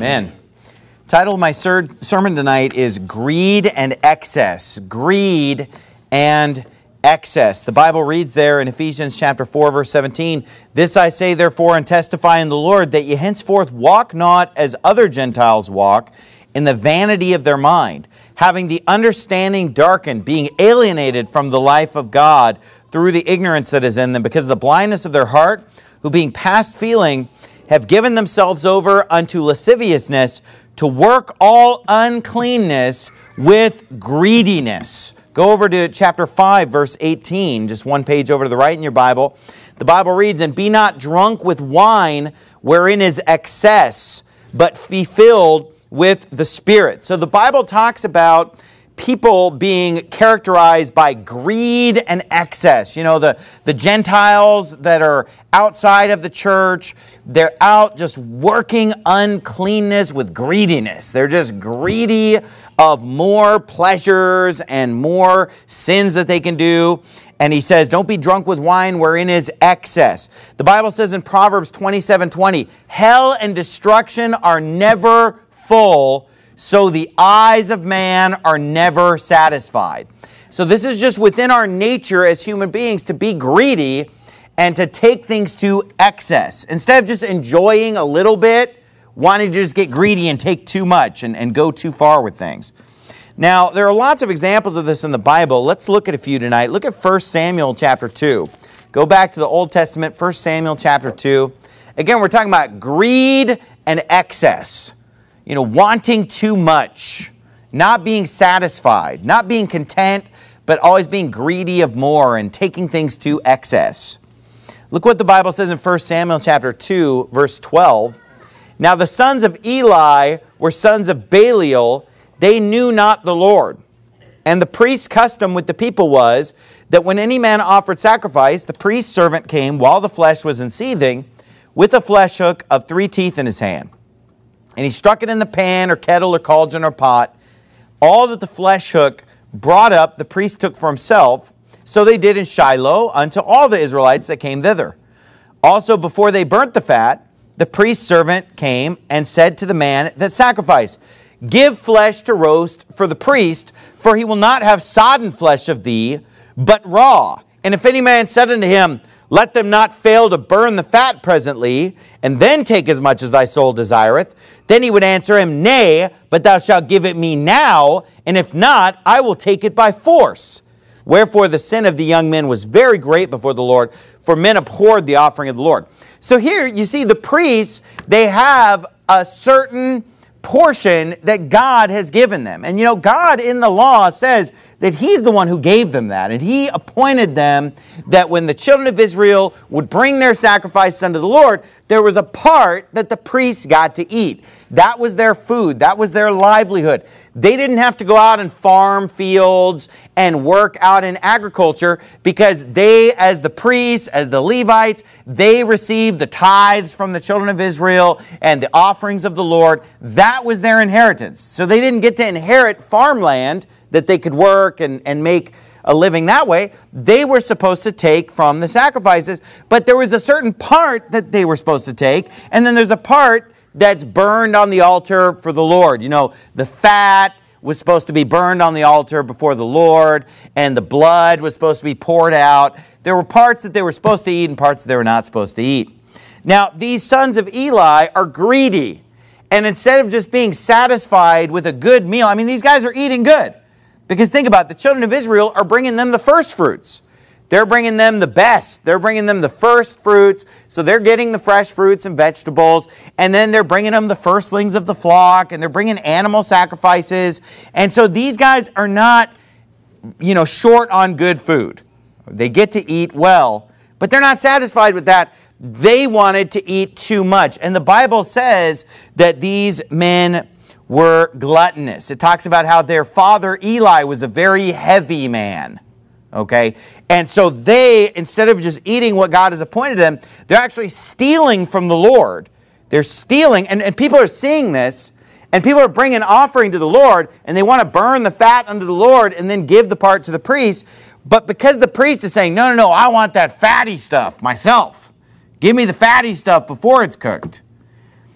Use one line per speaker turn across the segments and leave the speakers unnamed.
Amen. Title of my sermon tonight is Greed and Excess. Greed and excess. The Bible reads there in Ephesians chapter 4, verse 17, "This I say therefore and testify in the Lord, that ye henceforth walk not as other Gentiles walk, in the vanity of their mind, having the understanding darkened, being alienated from the life of God through the ignorance that is in them, because of the blindness of their heart, who being past feeling, have given themselves over unto lasciviousness, to work all uncleanness with greediness." Go over to chapter 5, verse 18, just one page over to the right in your Bible. The Bible reads, "And be not drunk with wine, wherein is excess, but be filled with the Spirit." So the Bible talks about people being characterized by greed and excess. You know, the Gentiles that are outside of the church, they're out just working uncleanness with greediness. They're just greedy of more pleasures and more sins that they can do. And he says, don't be drunk with wine wherein is excess. The Bible says in Proverbs 27:20, "Hell and destruction are never full, so the eyes of man are never satisfied." So this is just within our nature as human beings to be greedy and to take things to excess. Instead of just enjoying a little bit, wanting to just get greedy and take too much and go too far with things. Now, there are lots of examples of this in the Bible. Let's look at a few tonight. Look at 1 Samuel chapter 2. Go back to the Old Testament, 1 Samuel chapter 2. Again, we're talking about greed and excess. You know, wanting too much, not being satisfied, not being content, but always being greedy of more and taking things to excess. Look what the Bible says in 1 Samuel chapter 2, verse 12. "Now the sons of Eli were sons of Belial. They knew not the Lord. And the priest's custom with the people was that when any man offered sacrifice, the priest's servant came while the flesh was in seething with a flesh hook of 3 teeth in his hand. And he struck it in the pan or kettle or cauldron or pot. All that the flesh hook brought up, the priest took for himself. So they did in Shiloh unto all the Israelites that came thither. Also before they burnt the fat, the priest's servant came and said to the man that sacrificed, Give flesh to roast for the priest, for he will not have sodden flesh of thee, but raw. And if any man said unto him, Let them not fail to burn the fat presently, and then take as much as thy soul desireth, then he would answer him, Nay, but thou shalt give it me now, and if not, I will take it by force. Wherefore the sin of the young men was very great before the Lord, for men abhorred the offering of the Lord." So here you see the priests, they have a certain portion that God has given them. And you know, God in the law says that He's the one who gave them that. And He appointed them that when the children of Israel would bring their sacrifices unto the Lord, there was a part that the priests got to eat. That was their food. That was their livelihood. They didn't have to go out and farm fields and work out in agriculture because they, as the priests, as the Levites, they received the tithes from the children of Israel and the offerings of the Lord. That was their inheritance. So they didn't get to inherit farmland that they could work and make a living that way. They were supposed to take from the sacrifices, but there was a certain part that they were supposed to take, and then there's a part that's burned on the altar for the Lord. You know, the fat was supposed to be burned on the altar before the Lord, and the blood was supposed to be poured out. There were parts that they were supposed to eat and parts that they were not supposed to eat. Now, these sons of Eli are greedy, and instead of just being satisfied with a good meal, I mean, these guys are eating good. Because think about it, the children of Israel are bringing them the first fruits. They're bringing them the best. They're bringing them the first fruits. So they're getting the fresh fruits and vegetables. And then they're bringing them the firstlings of the flock. And they're bringing animal sacrifices. And so these guys are not, you know, short on good food. They get to eat well. But they're not satisfied with that. They wanted to eat too much. And the Bible says that these men were gluttonous. It talks about how their father Eli was a very heavy man. Okay? And so they, instead of just eating what God has appointed them, they're actually stealing from the Lord. They're stealing, and people are seeing this, and people are bringing offering to the Lord, and they want to burn the fat unto the Lord and then give the part to the priest. But because the priest is saying, no, I want that fatty stuff myself. Give me the fatty stuff before it's cooked.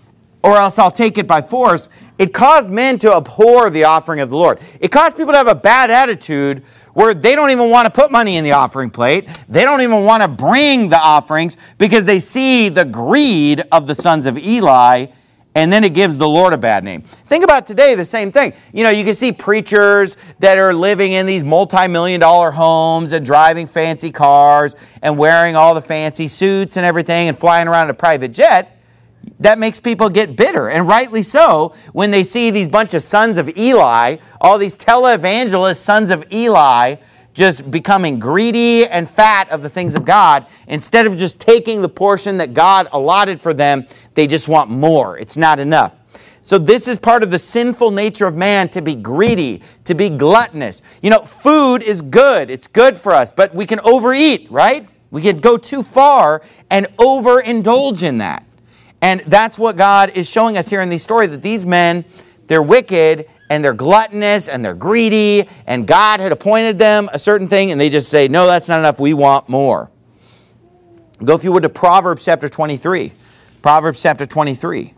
or else I'll take it by force, it caused men to abhor the offering of the Lord. It caused people to have a bad attitude where they don't even want to put money in the offering plate. They don't even want to bring the offerings because they see the greed of the sons of Eli, and then it gives the Lord a bad name. Think about today, the same thing. You know, you can see preachers that are living in these multi-million-dollar homes and driving fancy cars and wearing all the fancy suits and everything and flying around in a private jet. That makes people get bitter, and rightly so, when they see these bunch of sons of Eli, all these televangelist sons of Eli, just becoming greedy and fat of the things of God. Instead of just taking the portion that God allotted for them, they just want more. It's not enough. So this is part of the sinful nature of man, to be greedy, to be gluttonous. You know, food is good. It's good for us, but we can overeat, right? We can go too far and overindulge in that. And that's what God is showing us here in these stories, that these men, they're wicked and they're gluttonous and they're greedy, and God had appointed them a certain thing, and they just say, no, that's not enough, we want more. Go, if you would, to Proverbs chapter 23. Proverbs chapter 23.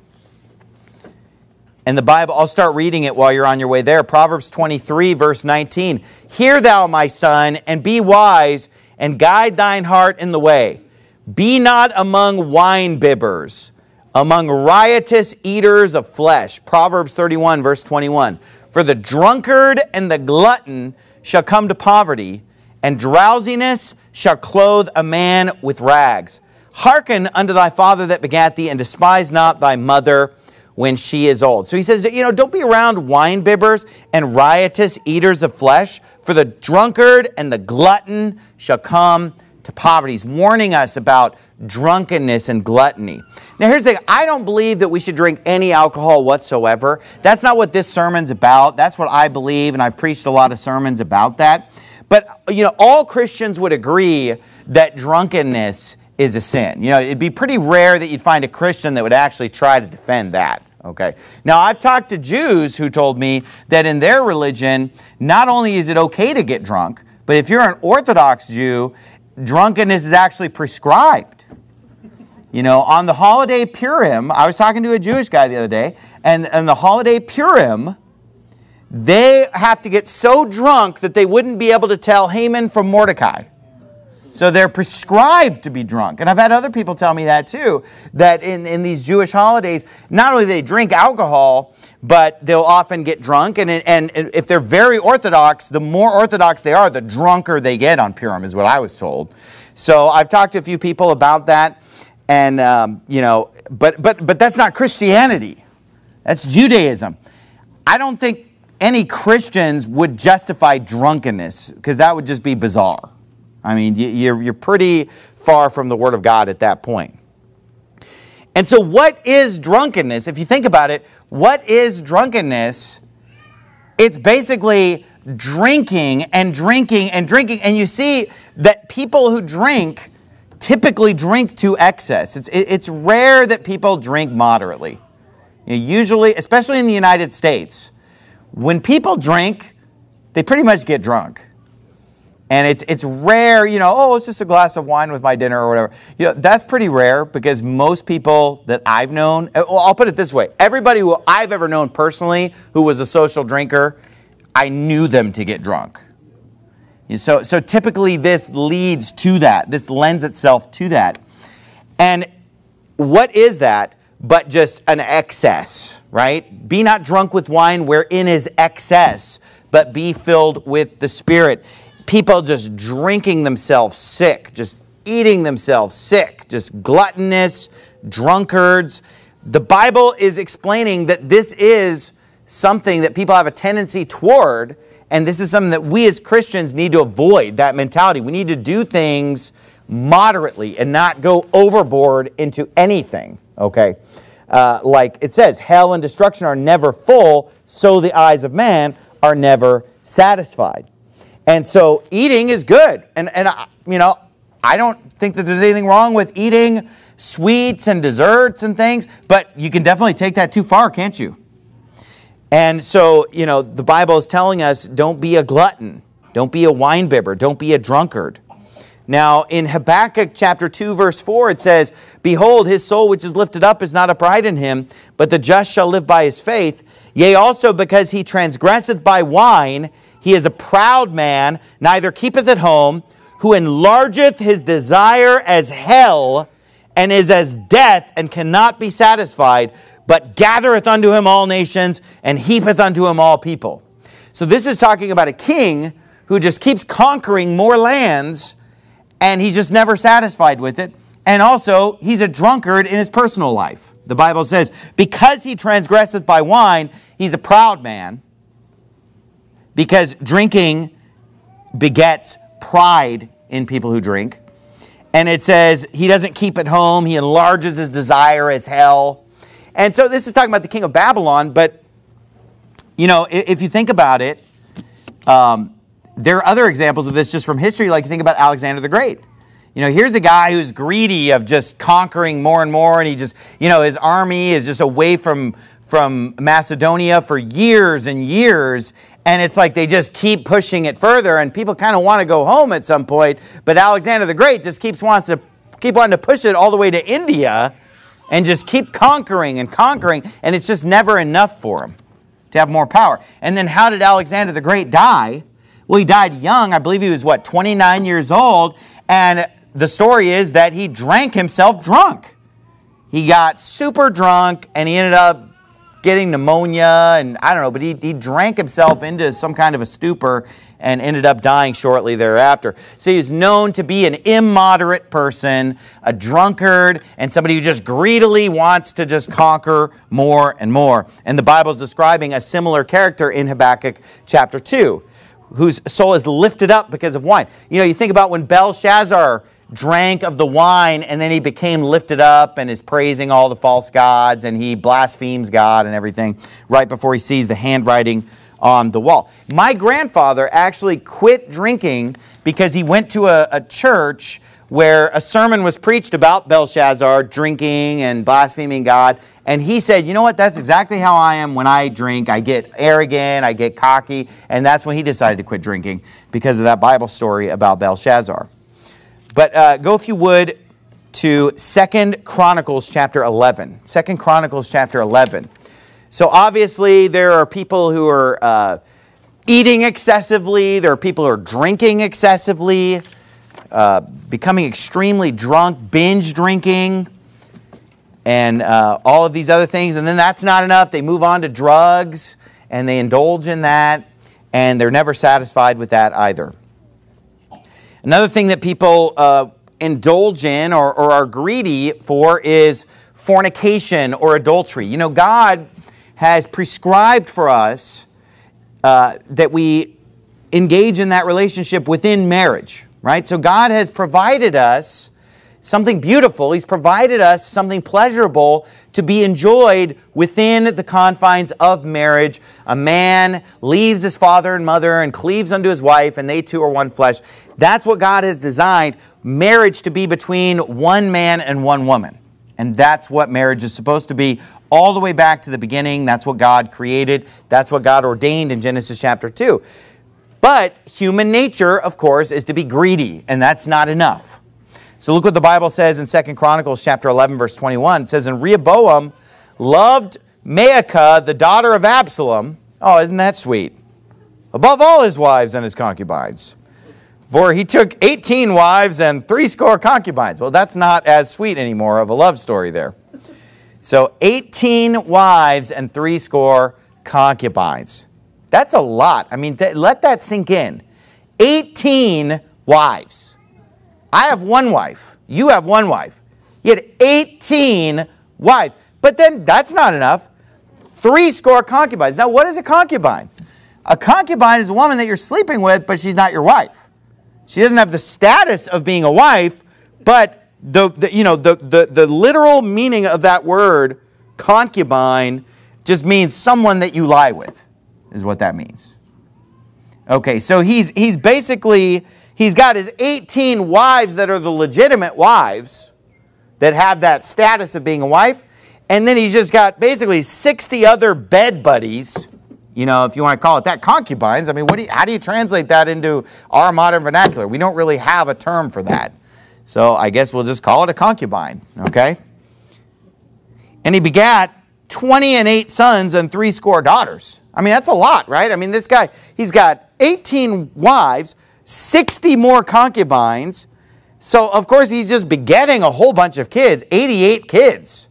And the Bible, I'll start reading it while you're on your way there. Proverbs 23, verse 19. Hear thou, my son, and be wise, and guide thine heart in the way. Be not among wine-bibbers, among riotous eaters of flesh. Proverbs 31, verse 21. For the drunkard and the glutton shall come to poverty, and drowsiness shall clothe a man with rags. Hearken unto thy father that begat thee, and despise not thy mother when she is old. So he says, you know, don't be around wine-bibbers and riotous eaters of flesh, for the drunkard and the glutton shall come to poverty. He's warning us about drunkenness and gluttony. Now here's the thing. I don't believe that we should drink any alcohol whatsoever. That's not what this sermon's about. That's what I believe, and I've preached a lot of sermons about that. But, you know, all Christians would agree that drunkenness is a sin. You know, it'd be pretty rare that you'd find a Christian that would actually try to defend that. Okay. Now, I've talked to Jews who told me that in their religion, not only is it okay to get drunk, but if you're an Orthodox Jew, drunkenness is actually prescribed. You know, on the holiday Purim, I was talking to a Jewish guy the other day, and on the holiday Purim, they have to get so drunk that they wouldn't be able to tell Haman from Mordecai. So they're prescribed to be drunk. And I've had other people tell me that too, that in these Jewish holidays, not only do they drink alcohol, but they'll often get drunk. And if they're very Orthodox, the more Orthodox they are, the drunker they get on Purim, is what I was told. So I've talked to a few people about that. And, you know, but that's not Christianity. That's Judaism. I don't think any Christians would justify drunkenness, because that would just be bizarre. I mean, you're pretty far from the Word of God at that point. And so what is drunkenness? If you think about it, what is drunkenness? It's basically drinking and drinking and drinking. And you see that people who drink typically drink to excess. It's rare that people drink moderately. You know, usually, especially in the United States, when people drink, they pretty much get drunk. And it's rare, you know, oh, it's just a glass of wine with my dinner or whatever. You know, that's pretty rare, because most people that I've known, well, I'll put it this way. Everybody who I've ever known personally who was a social drinker, I knew them to get drunk. So typically this leads to that. This lends itself to that. And what is that but just an excess, right? Be not drunk with wine wherein is excess, but be filled with the Spirit. People just drinking themselves sick, just eating themselves sick, just gluttonous, drunkards. The Bible is explaining that this is something that people have a tendency toward, and this is something that we as Christians need to avoid, that mentality. We need to do things moderately and not go overboard into anything, okay? Like it says, hell and destruction are never full, so the eyes of man are never satisfied. And so eating is good. And you know, I don't think that there's anything wrong with eating sweets and desserts and things, but you can definitely take that too far, can't you? And so, you know, the Bible is telling us, don't be a glutton. Don't be a wine bibber. Don't be a drunkard. Now, in Habakkuk chapter 2, verse 4, it says, Behold, his soul which is lifted up is not upright in him, but the just shall live by his faith. Yea, also because he transgresseth by wine, he is a proud man, neither keepeth at home, who enlargeth his desire as hell, and is as death, and cannot be satisfied, but gathereth unto him all nations, and heapeth unto him all people. So this is talking about a king who just keeps conquering more lands, and he's just never satisfied with it. And also, he's a drunkard in his personal life. The Bible says, because he transgresseth by wine, he's a proud man. Because drinking begets pride in people who drink. And it says, he doesn't keep at home, he enlarges his desire as hell. And so this is talking about the king of Babylon, but, you know, if you think about it, there are other examples of this just from history, like you think about Alexander the Great. You know, here's a guy who's greedy of just conquering more and more, and he just, you know, his army is just away from Macedonia for years and years, and it's like they just keep pushing it further, and people kind of want to go home at some point, but Alexander the Great just wanting to push it all the way to India, and just keep conquering, and it's just never enough for him to have more power. And then how did Alexander the Great die? Well, he died young. I believe he was, 29 years old. And the story is that he drank himself drunk. He got super drunk, and he ended up getting pneumonia, and I don't know, but he drank himself into some kind of a stupor and ended up dying shortly thereafter. So he was known to be an immoderate person, a drunkard, and somebody who just greedily wants to just conquer more and more. And the Bible is describing a similar character in Habakkuk chapter 2. Whose soul is lifted up because of wine. You know, you think about when Belshazzar drank of the wine and then he became lifted up and is praising all the false gods and he blasphemes God and everything right before he sees the handwriting on the wall. My grandfather actually quit drinking because he went to a church where a sermon was preached about Belshazzar drinking and blaspheming God. And he said, you know what, that's exactly how I am when I drink. I get arrogant, I get cocky. And that's when he decided to quit drinking because of that Bible story about Belshazzar. But go, if you would, to 2 Chronicles chapter 11. 2 Chronicles chapter 11. So obviously there are people who are eating excessively. There are people who are drinking excessively. Becoming extremely drunk, binge drinking, and all of these other things. And then that's not enough. They move on to drugs, and they indulge in that, and they're never satisfied with that either. Another thing that people indulge in or are greedy for is fornication or adultery. You know, God has prescribed for us that we engage in that relationship within marriage. Right? So God has provided us something beautiful. He's provided us something pleasurable to be enjoyed within the confines of marriage. A man leaves his father and mother and cleaves unto his wife, and they two are one flesh. That's what God has designed marriage to be, between one man and one woman. And that's what marriage is supposed to be all the way back to the beginning. That's what God created. That's what God ordained in Genesis chapter 2. But human nature, of course, is to be greedy, and that's not enough. So look what the Bible says in 2 Chronicles chapter 11, verse 21. It says, And Rehoboam loved Maacah, the daughter of Absalom. Oh, isn't that sweet? Above all his wives and his concubines. For he took 18 wives and 80 concubines. Well, that's not as sweet anymore of a love story there. So 18 wives and 80 concubines. That's a lot. I mean, let that sink in. 18 wives. I have one wife. You have one wife. You had 18 wives. But then that's not enough. 80 concubines. Now, what is a concubine? A concubine is a woman that you're sleeping with, but she's not your wife. She doesn't have the status of being a wife, but the literal meaning of that word, concubine, just means someone that you lie with. Is what that means. Okay, so he's got his 18 wives that are the legitimate wives that have that status of being a wife, and then he's just got basically 60 other bed buddies, if you want to call it that, concubines. I mean, how do you translate that into our modern vernacular? We don't really have a term for that. So I guess we'll just call it a concubine, okay? And he begat 28 sons and 80 daughters. I mean, that's a lot, right? I mean, this guy, he's got 18 wives, 60 more concubines. So, of course, he's just begetting a whole bunch of kids, 88 kids.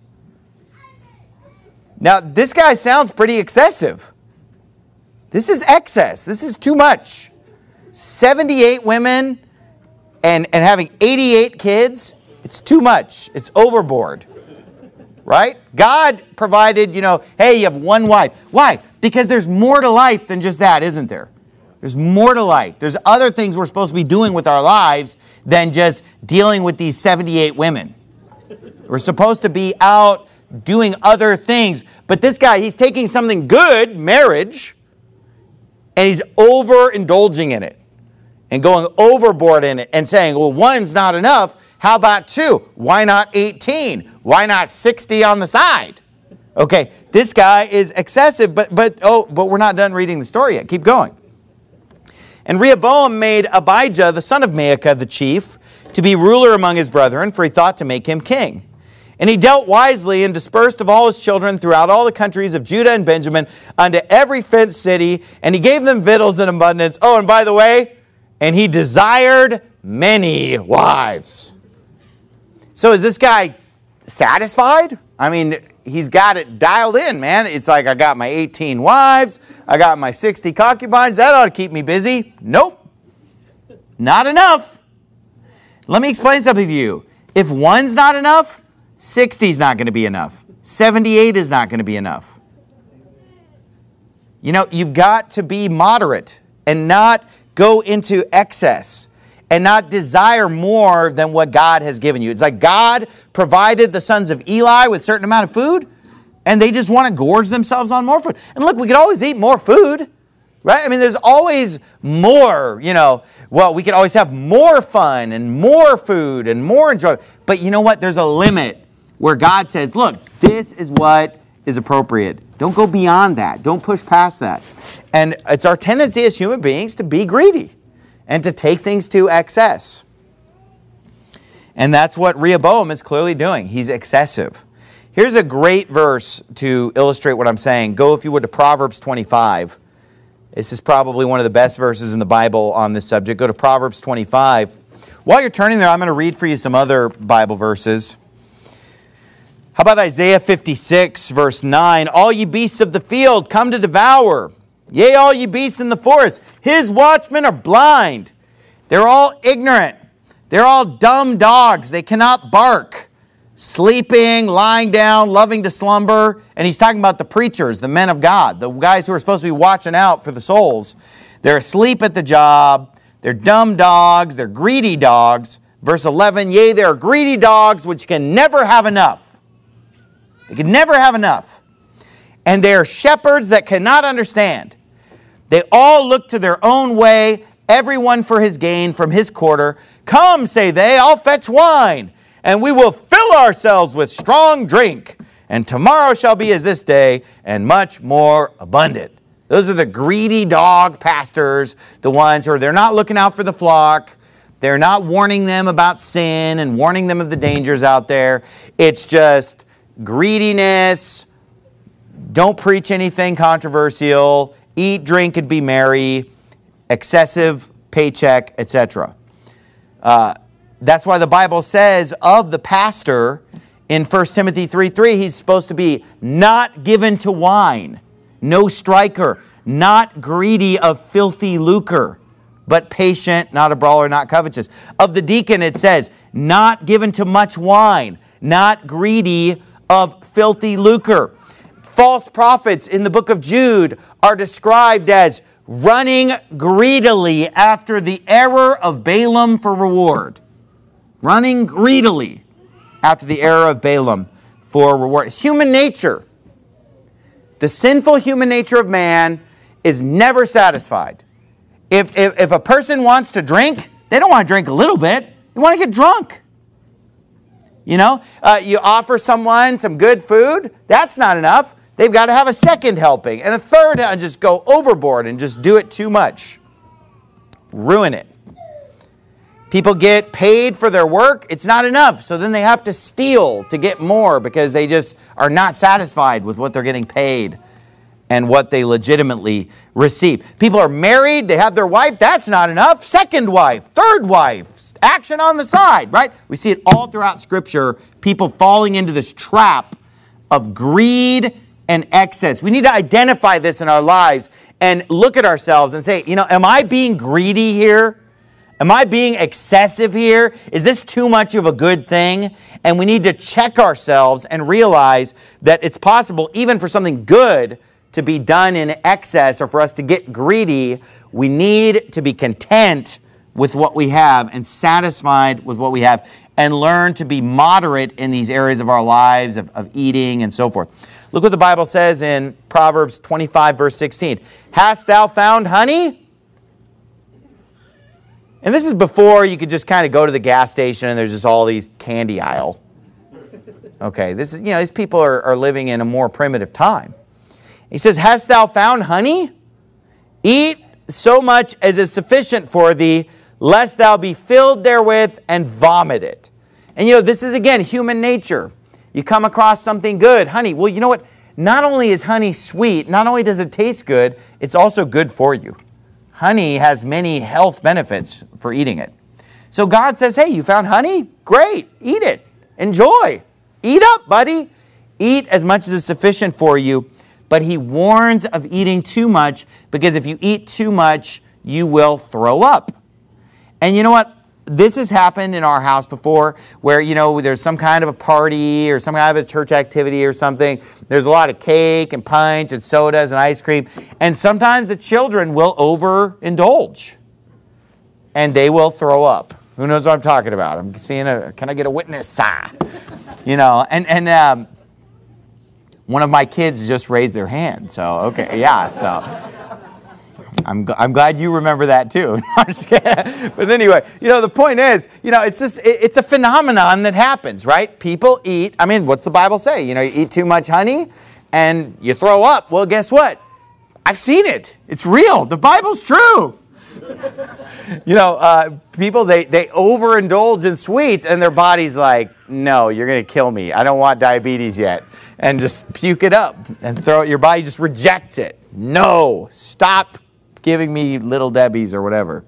Now, this guy sounds pretty excessive. This is excess. This is too much. 78 women and having 88 kids, it's too much. It's overboard. Right? God provided, hey, you have one wife. Why? Because there's more to life than just that, isn't there? There's more to life. There's other things we're supposed to be doing with our lives than just dealing with these 78 women. We're supposed to be out doing other things. But this guy, he's taking something good, marriage, and he's overindulging in it and going overboard in it and saying, well, one's not enough. How about 2? Why not 18? Why not 60 on the side? Okay, this guy is excessive, but we're not done reading the story yet. Keep going. And Rehoboam made Abijah, the son of Maacah, the chief, to be ruler among his brethren, for he thought to make him king. And he dealt wisely and dispersed of all his children throughout all the countries of Judah and Benjamin unto every fenced city, and he gave them victuals in abundance. Oh, and by the way, and he desired many wives. So is this guy satisfied? I mean, he's got it dialed in, man. It's like, I got my 18 wives, I got my 60 concubines, that ought to keep me busy. Nope. Not enough. Let me explain something to you. If one's not enough, 60 is not going to be enough. 78 is not going to be enough. You've got to be moderate and not go into excess and not desire more than what God has given you. It's like God provided the sons of Eli with a certain amount of food, and they just want to gorge themselves on more food. And look, we could always eat more food, right? I mean, there's always more, Well, we could always have more fun and more food and more enjoyment. But you know what? There's a limit where God says, look, this is what is appropriate. Don't go beyond that. Don't push past that. And it's our tendency as human beings to be greedy and to take things to excess. And that's what Rehoboam is clearly doing. He's excessive. Here's a great verse to illustrate what I'm saying. Go, if you would, to Proverbs 25. This is probably one of the best verses in the Bible on this subject. Go to Proverbs 25. While you're turning there, I'm going to read for you some other Bible verses. How about Isaiah 56, verse 9? All ye beasts of the field, come to devour. Yea, all ye beasts in the forest. His watchmen are blind. They're all ignorant. They're all dumb dogs. They cannot bark. Sleeping, lying down, loving to slumber. And he's talking about the preachers, the men of God, the guys who are supposed to be watching out for the souls. They're asleep at the job. They're dumb dogs. They're greedy dogs. Verse 11, yea, they are greedy dogs which can never have enough. They can never have enough. And they are shepherds that cannot understand. They all look to their own way, everyone for his gain from his quarter. Come, say they, I'll fetch wine, and we will fill ourselves with strong drink. And tomorrow shall be as this day, and much more abundant. Those are the greedy dog pastors, the ones who they're not looking out for the flock. They're not warning them about sin and warning them of the dangers out there. It's just greediness. Don't preach anything controversial. Eat, drink, and be merry. Excessive paycheck, etc. That's why the Bible says of the pastor in 1 Timothy 3:3, he's supposed to be not given to wine, no striker, not greedy of filthy lucre, but patient, not a brawler, not covetous. Of the deacon, it says, not given to much wine, not greedy of filthy lucre. False prophets in the book of Jude are described as running greedily after the error of Balaam for reward. Running greedily after the error of Balaam for reward. It's human nature. The sinful human nature of man is never satisfied. If a person wants to drink, they don't want to drink a little bit. They want to get drunk. You offer someone some good food, that's not enough. they've got to have a second helping and a third, and just go overboard and just do it too much. Ruin it. People get paid for their work. It's not enough. So then they have to steal to get more because they just are not satisfied with what they're getting paid and what they legitimately receive. People are married. They have their wife. That's not enough. Second wife, third wife, action on the side, right? We see it all throughout Scripture, people falling into this trap of greed and excess. We need to identify this in our lives and look at ourselves and say, am I being greedy here? Am I being excessive here? Is this too much of a good thing? And we need to check ourselves and realize that it's possible, even for something good to be done in excess or for us to get greedy. We need to be content with what we have and satisfied with what we have and learn to be moderate in these areas of our lives, of eating and so forth. Look what the Bible says in Proverbs 25, verse 16. Hast thou found honey? And this is before you could just kind of go to the gas station and there's just all these candy aisle. Okay, this is, these people are living in a more primitive time. He says, hast thou found honey? Eat so much as is sufficient for thee, lest thou be filled therewith and vomit it. And this is again human nature. You come across something good, honey. Well, you know what? Not only is honey sweet, not only does it taste good, it's also good for you. Honey has many health benefits for eating it. So God says, hey, you found honey? Great. Eat it. Enjoy. Eat up, buddy. Eat as much as is sufficient for you. But he warns of eating too much, because if you eat too much, you will throw up. And you know what? This has happened in our house before where, there's some kind of a party or some kind of a church activity or something. There's a lot of cake and punch and sodas and ice cream. And sometimes the children will overindulge and they will throw up. Who knows what I'm talking about? I'm seeing can I get a witness? And one of my kids just raised their hand. So, okay, yeah, so I'm glad you remember that too. But anyway, the point is, it's a phenomenon that happens, right? People eat, what's the Bible say? You eat too much honey and you throw up. Well, guess what? I've seen it. It's real. The Bible's true. People, they overindulge in sweets and their body's like, no, you're going to kill me. I don't want diabetes yet. And just puke it up and throw it. Your body just rejects it. No, stop giving me Little Debbie's or whatever.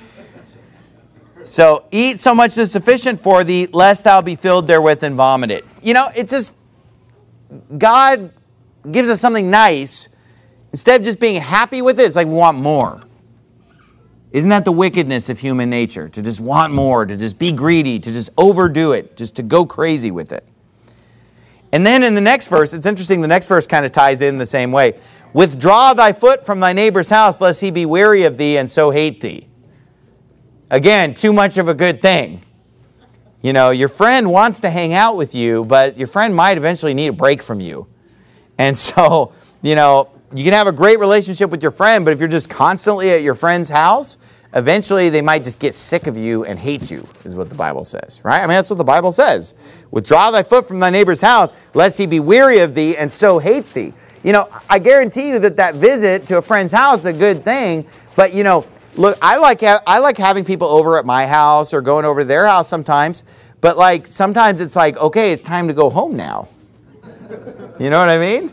So eat so much as sufficient for thee, lest thou be filled therewith and vomit it. It's just, God gives us something nice. Instead of just being happy with it, it's like we want more. Isn't that the wickedness of human nature? To just want more, to just be greedy, to just overdo it, just to go crazy with it. And then in the next verse, it's interesting, the next verse kind of ties in the same way. Withdraw thy foot from thy neighbor's house, lest he be weary of thee and so hate thee. Again, too much of a good thing. Your friend wants to hang out with you, but your friend might eventually need a break from you. And so, you can have a great relationship with your friend, but if you're just constantly at your friend's house, eventually they might just get sick of you and hate you, is what the Bible says, right? That's what the Bible says. Withdraw thy foot from thy neighbor's house, lest he be weary of thee and so hate thee. I guarantee you that visit to a friend's house is a good thing, but, look, I like having people over at my house or going over to their house sometimes, but, sometimes it's like, okay, it's time to go home now. You know what I mean?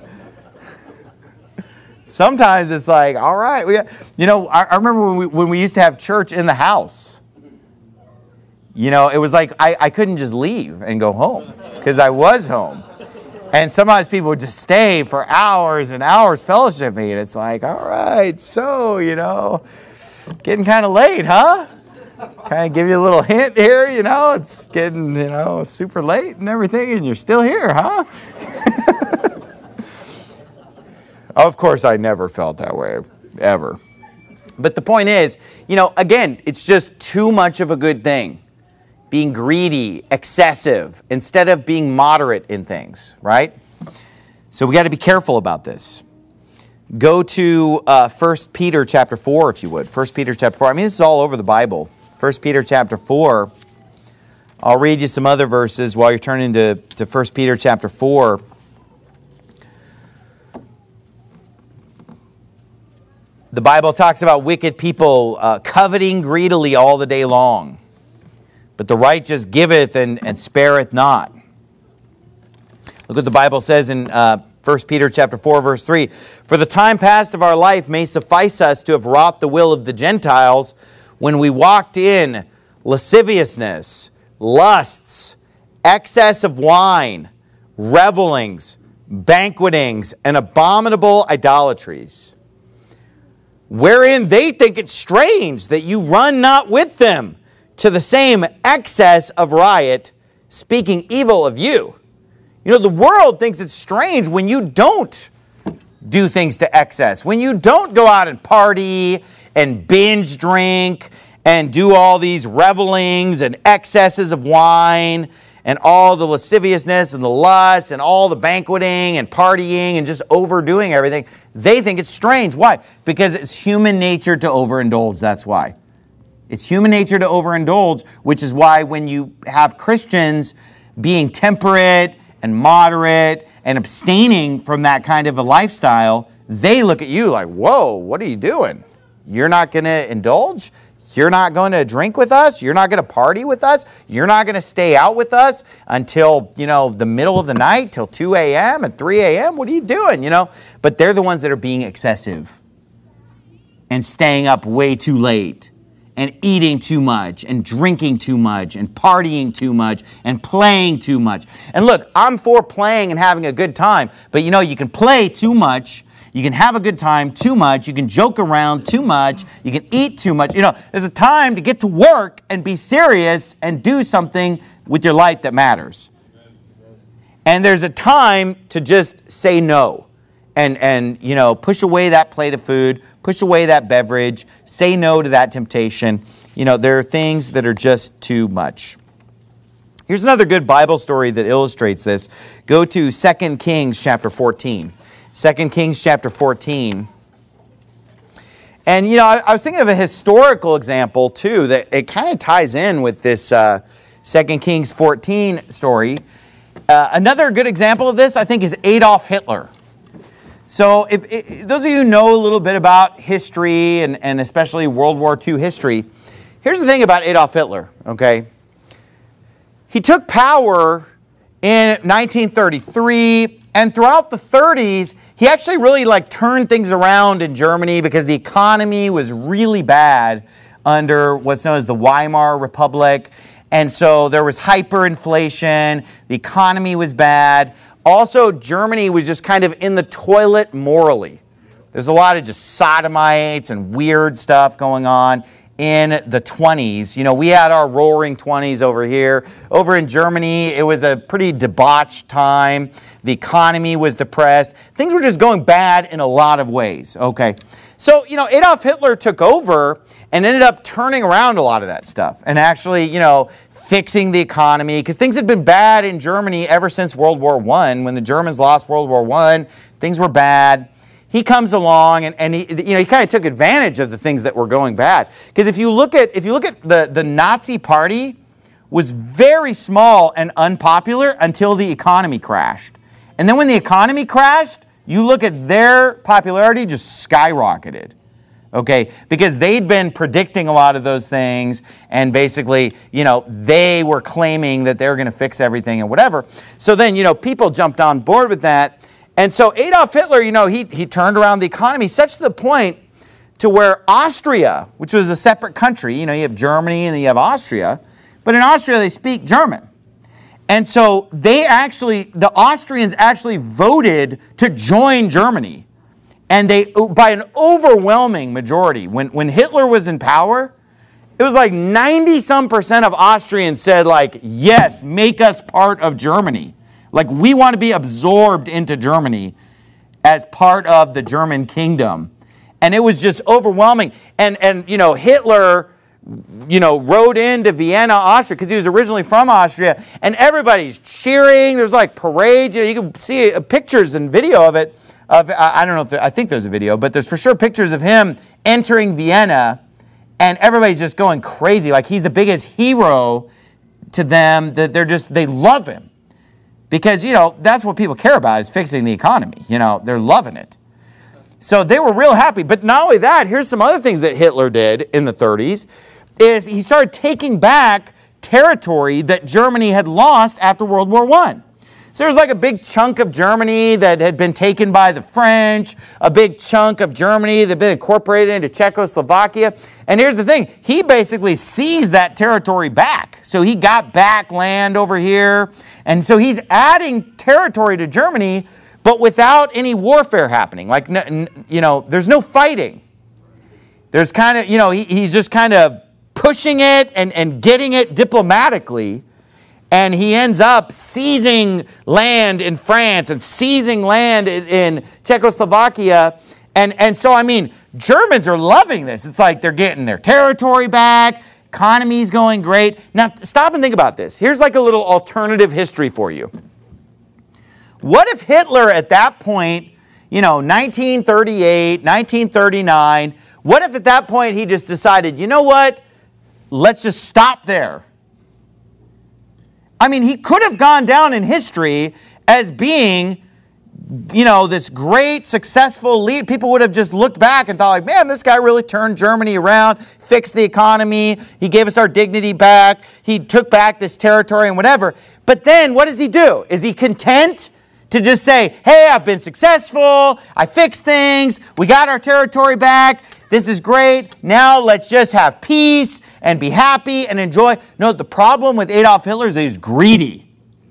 Sometimes it's like, all right. I remember when we used to have church in the house. It was like I couldn't just leave and go home because I was home. And sometimes people would just stay for hours and hours fellowshipping. And it's like, all right, so, getting kind of late, huh? Kind of give you a little hint here, it's getting, super late and everything, and you're still here, huh? Of course, I never felt that way, ever. But the point is, again, it's just too much of a good thing. Being greedy, excessive, instead of being moderate in things, right? So we got to be careful about this. Go to 1 Peter chapter 4, if you would. 1 Peter chapter 4. This is all over the Bible. 1 Peter chapter 4. I'll read you some other verses while you're turning to 1 Peter chapter 4. The Bible talks about wicked people coveting greedily all the day long. But the righteous giveth and spareth not. Look what the Bible says in 1 Peter chapter 4, verse 3. For the time past of our life may suffice us to have wrought the will of the Gentiles when we walked in lasciviousness, lusts, excess of wine, revelings, banquetings, and abominable idolatries, wherein they think it strange that you run not with them to the same excess of riot, speaking evil of you. You know, the world thinks it's strange when you don't do things to excess, when you don't go out and party and binge drink and do all these revelings and excesses of wine and all the lasciviousness and the lust and all the banqueting and partying and just overdoing everything. They think it's strange. Why? Because it's human nature to overindulge. That's why. It's human nature to overindulge, which is why when you have Christians being temperate and moderate and abstaining from that kind of a lifestyle, they look at you like, whoa, what are you doing? You're not going to indulge? You're not going to drink with us? You're not going to party with us? You're not going to stay out with us until, the middle of the night, till 2 a.m. and 3 a.m.? What are you doing, But they're the ones that are being excessive and staying up way too late and eating too much and drinking too much and partying too much and playing too much. And look, I'm for playing and having a good time, but you can play too much. You can have a good time too much. You can joke around too much. You can eat too much. There's a time to get to work and be serious and do something with your life that matters. And there's a time to just say no and push away that plate of food, push away that beverage, say no to that temptation. There are things that are just too much. Here's another good Bible story that illustrates this. Go to 2 Kings chapter 14. 2 Kings chapter 14. And, I was thinking of a historical example, too, that it kind of ties in with this 2 Kings 14 story. Another good example of this, I think, is Adolf Hitler. So if those of you who know a little bit about history and especially World War II history, here's the thing about Adolf Hitler, okay? He took power in 1933, and throughout the 30s, he actually really turned things around in Germany because the economy was really bad under what's known as the Weimar Republic. And so there was hyperinflation, the economy was bad. Also, Germany was just kind of in the toilet morally. There's a lot of just sodomites and weird stuff going on in the 20s. We had our roaring 20s over here. Over in Germany, it was a pretty debauched time. The economy was depressed. Things were just going bad in a lot of ways, okay? So, Adolf Hitler took over and ended up turning around a lot of that stuff and actually, fixing the economy, because things had been bad in Germany ever since World War I. When the Germans lost World War I, things were bad. He comes along and he kind of took advantage of the things that were going bad. Because if you look at the Nazi Party was very small and unpopular until the economy crashed. And then when the economy crashed, you look at their popularity just skyrocketed. Okay, because they'd been predicting a lot of those things, and basically, they were claiming that they're going to fix everything and whatever. So then, people jumped on board with that. And so Adolf Hitler, he turned around the economy such to the point to where Austria, which was a separate country, you have Germany and then you have Austria, but in Austria they speak German. And so the Austrians actually voted to join Germany. And they, by an overwhelming majority, when Hitler was in power, it was 90-some% of Austrians said yes, make us part of Germany. We want to be absorbed into Germany as part of the German kingdom. And it was just overwhelming. And Hitler, rode into Vienna, Austria, because he was originally from Austria, and everybody's cheering. There's parades. You can see pictures and video of it. I don't know I think there's a video, but there's for sure pictures of him entering Vienna, and everybody's just going crazy. He's the biggest hero to them, that they love him. Because, that's what people care about, is fixing the economy. They're loving it. So they were real happy. But not only that, here's some other things that Hitler did in the 30s, is he started taking back territory that Germany had lost after World War I. So there's like a big chunk of Germany that had been taken by the French, a big chunk of Germany that had been incorporated into Czechoslovakia. And here's the thing, he basically seized that territory back. So he got back land over here. And so he's adding territory to Germany, but without any warfare happening. Like, there's no fighting. There's kind of, he's just kind of pushing it and getting it diplomatically. And he ends up seizing land in France and seizing land in Czechoslovakia. And so, Germans are loving this. It's like they're getting their territory back. Economy's going great. Now, stop and think about this. Here's like a little alternative history for you. What if Hitler at that point, 1938, 1939, what if at that point he just decided, you know what, let's just stop there? He could have gone down in history as being, this great, successful lead. People would have just looked back and thought, like, man, this guy really turned Germany around, fixed the economy, he gave us our dignity back, he took back this territory and whatever. But then what does he do? Is he content to just say, hey, I've been successful, I fixed things, we got our territory back, this is great, now let's just have peace and be happy and enjoy? No, the problem with Adolf Hitler is he's greedy.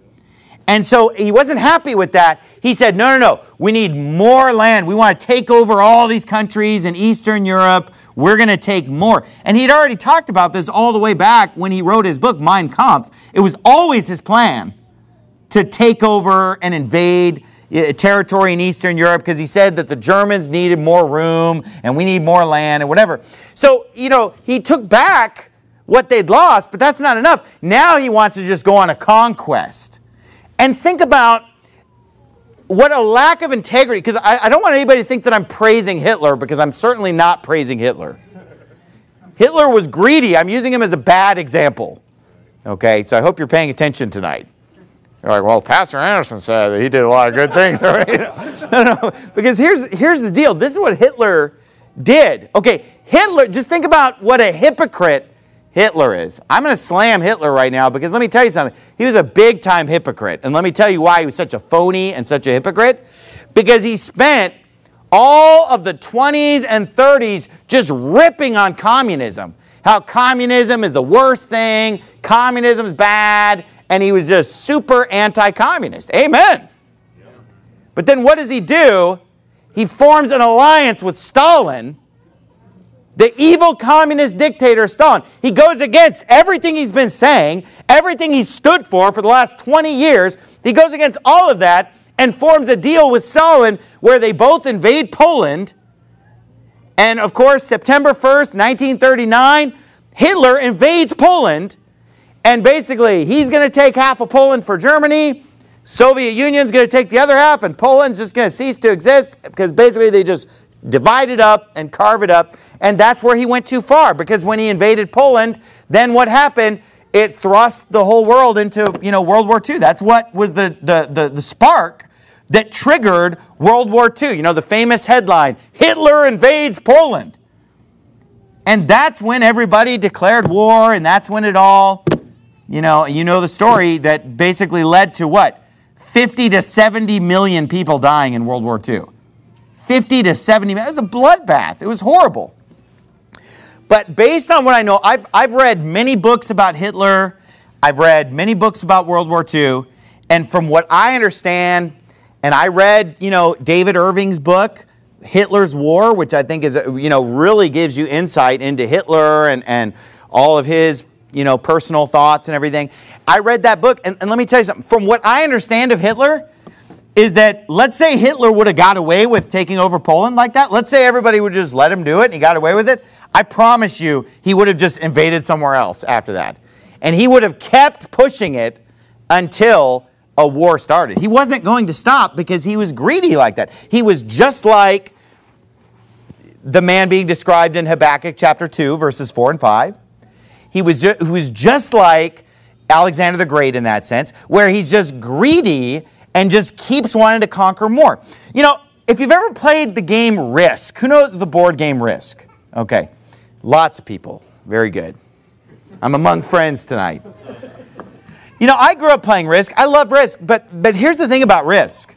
And so he wasn't happy with that. He said, no, we need more land. We want to take over all these countries in Eastern Europe. We're going to take more. And he'd already talked about this all the way back when he wrote his book, Mein Kampf. It was always his plan to take over and invade territory in Eastern Europe because he said that the Germans needed more room and we need more land and whatever. So, he took back what they'd lost, but that's not enough. Now he wants to just go on a conquest. And think about what a lack of integrity, because I don't want anybody to think that I'm praising Hitler, because I'm certainly not praising Hitler. Hitler was greedy. I'm using him as a bad example. Okay, so I hope you're paying attention tonight. You're like, well, Pastor Anderson said that he did a lot of good things. No, because here's the deal. This is what Hitler did. Okay, Hitler, just think about what a hypocrite Hitler is. I'm going to slam Hitler right now because let me tell you something. He was a big-time hypocrite. And let me tell you why he was such a phony and such a hypocrite. Because he spent all of the 20s and 30s just ripping on communism. How communism is the worst thing. Communism is bad. And he was just super anti-communist. Amen. But then what does he do? He forms an alliance with Stalin, the evil communist dictator Stalin. He goes against everything he's been saying, everything he's stood for the last 20 years. He goes against all of that and forms a deal with Stalin where they both invade Poland. And of course, September 1st, 1939, Hitler invades Poland. And basically, he's going to take half of Poland for Germany. Soviet Union's going to take the other half, and Poland's just going to cease to exist because basically they just divide it up and carve it up. And that's where he went too far, because when he invaded Poland, then what happened? It thrust the whole world into, World War II. That's what was the spark that triggered World War II. The famous headline, Hitler invades Poland. And that's when everybody declared war, and that's when it all, you know the story that basically led to what? 50 to 70 million people dying in World War II. 50 to 70 million. It was a bloodbath. It was horrible. But based on what I know, I've read many books about Hitler. I've read many books about World War II. And from what I understand, and I read, David Irving's book, Hitler's War, which I think is, really gives you insight into Hitler and all of his, personal thoughts and everything. I read that book, and let me tell you something. From what I understand of Hitler, is that let's say Hitler would have got away with taking over Poland like that. Let's say everybody would just let him do it and he got away with it. I promise you he would have just invaded somewhere else after that. And he would have kept pushing it until a war started. He wasn't going to stop because he was greedy like that. He was just like the man being described in Habakkuk chapter 2, verses 4 and 5. He was just like Alexander the Great in that sense, where he's just greedy and just keeps wanting to conquer more. if you've ever played the game Risk, who knows the board game Risk? Okay, lots of people. Very good. I'm among friends tonight. You know, I grew up playing Risk. I love Risk, but here's the thing about Risk.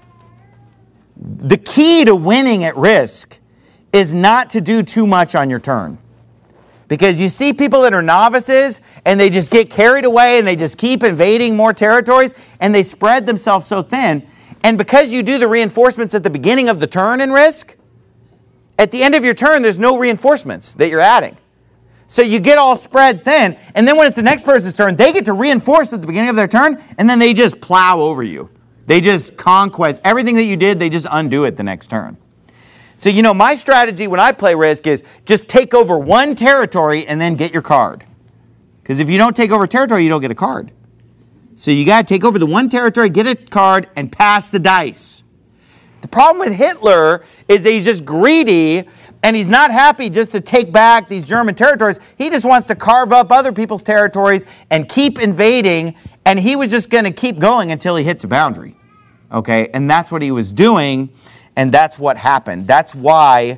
The key to winning at Risk is not to do too much on your turn. Because you see people that are novices and they just get carried away and they just keep invading more territories and they spread themselves so thin. And because you do the reinforcements at the beginning of the turn in Risk, at the end of your turn there's no reinforcements that you're adding. So you get all spread thin, and then when it's the next person's turn, they get to reinforce at the beginning of their turn, and then they just plow over you. They just conquest. Everything that you did, they just undo it the next turn. So, you know, my strategy when I play Risk is just take over one territory and then get your card. Because if you don't take over territory, you don't get a card. So you got to take over the one territory, get a card, and pass the dice. The problem with Hitler is that he's just greedy, and he's not happy just to take back these German territories. He just wants to carve up other people's territories and keep invading, and he was just going to keep going until he hits a boundary. Okay, and that's what he was doing, and that's what happened. That's why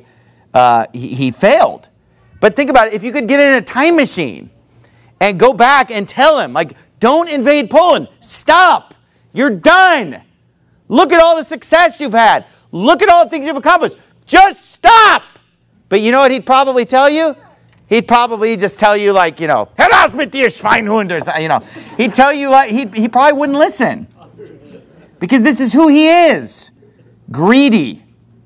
he failed. But think about it. If you could get in a time machine and go back and tell him, like, don't invade Poland. Stop. You're done. Look at all the success you've had. Look at all the things you've accomplished. Just stop. But you know what he'd probably tell you? He'd probably just tell you, like, you know, heraus mit dir Schweinhund, or, you know. He'd tell you, like, he probably wouldn't listen. Because this is who he is. Greedy.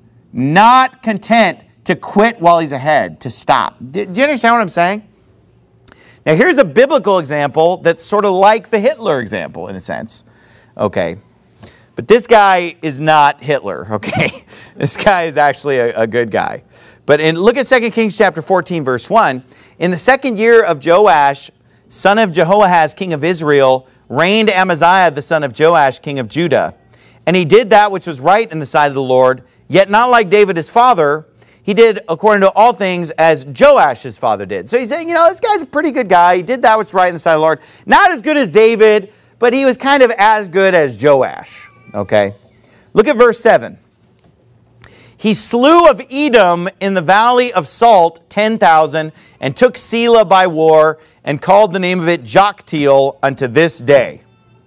Not content to quit while he's ahead, to stop. Do you understand what I'm saying? Now, here's a biblical example that's sort of like the Hitler example, in a sense. Okay. But this guy is not Hitler, okay? This guy is actually a good guy. But look at 2 Kings chapter 14, verse 1. In the second year of Joash, son of Jehoahaz, king of Israel, reigned Amaziah, the son of Joash, king of Judah. And he did that which was right in the sight of the Lord, yet not like David his father. He did according to all things as Joash his father did. So he's saying, you know, this guy's a pretty good guy. He did that which was right in the sight of the Lord. Not as good as David, but he was kind of as good as Joash. Okay? Look at verse 7. He slew of Edom in the valley of Salt 10,000, and took Selah by war, and called the name of it Joktiel unto this day.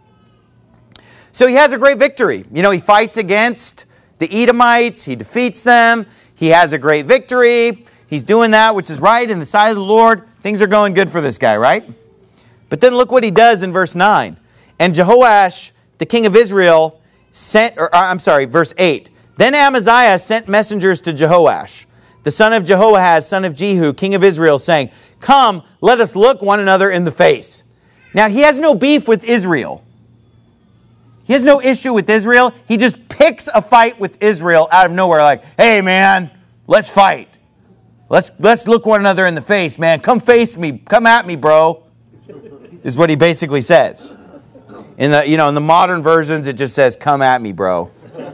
So he has a great victory. You know, he fights against the Edomites. He defeats them. He has a great victory. He's doing that which is right in the sight of the Lord. Things are going good for this guy, right? But then look what he does in verse 9. And Jehoash, the king of Israel, verse 8. Then Amaziah sent messengers to Jehoash, the son of Jehoahaz, son of Jehu, king of Israel, saying, come, let us look one another in the face. Now, he has no beef with Israel. He has no issue with Israel. He just picks a fight with Israel out of nowhere, like, hey, man, let's fight. Let's look one another in the face, man. Come face me. Come at me, bro, is what he basically says. In the modern versions, it just says, come at me, bro.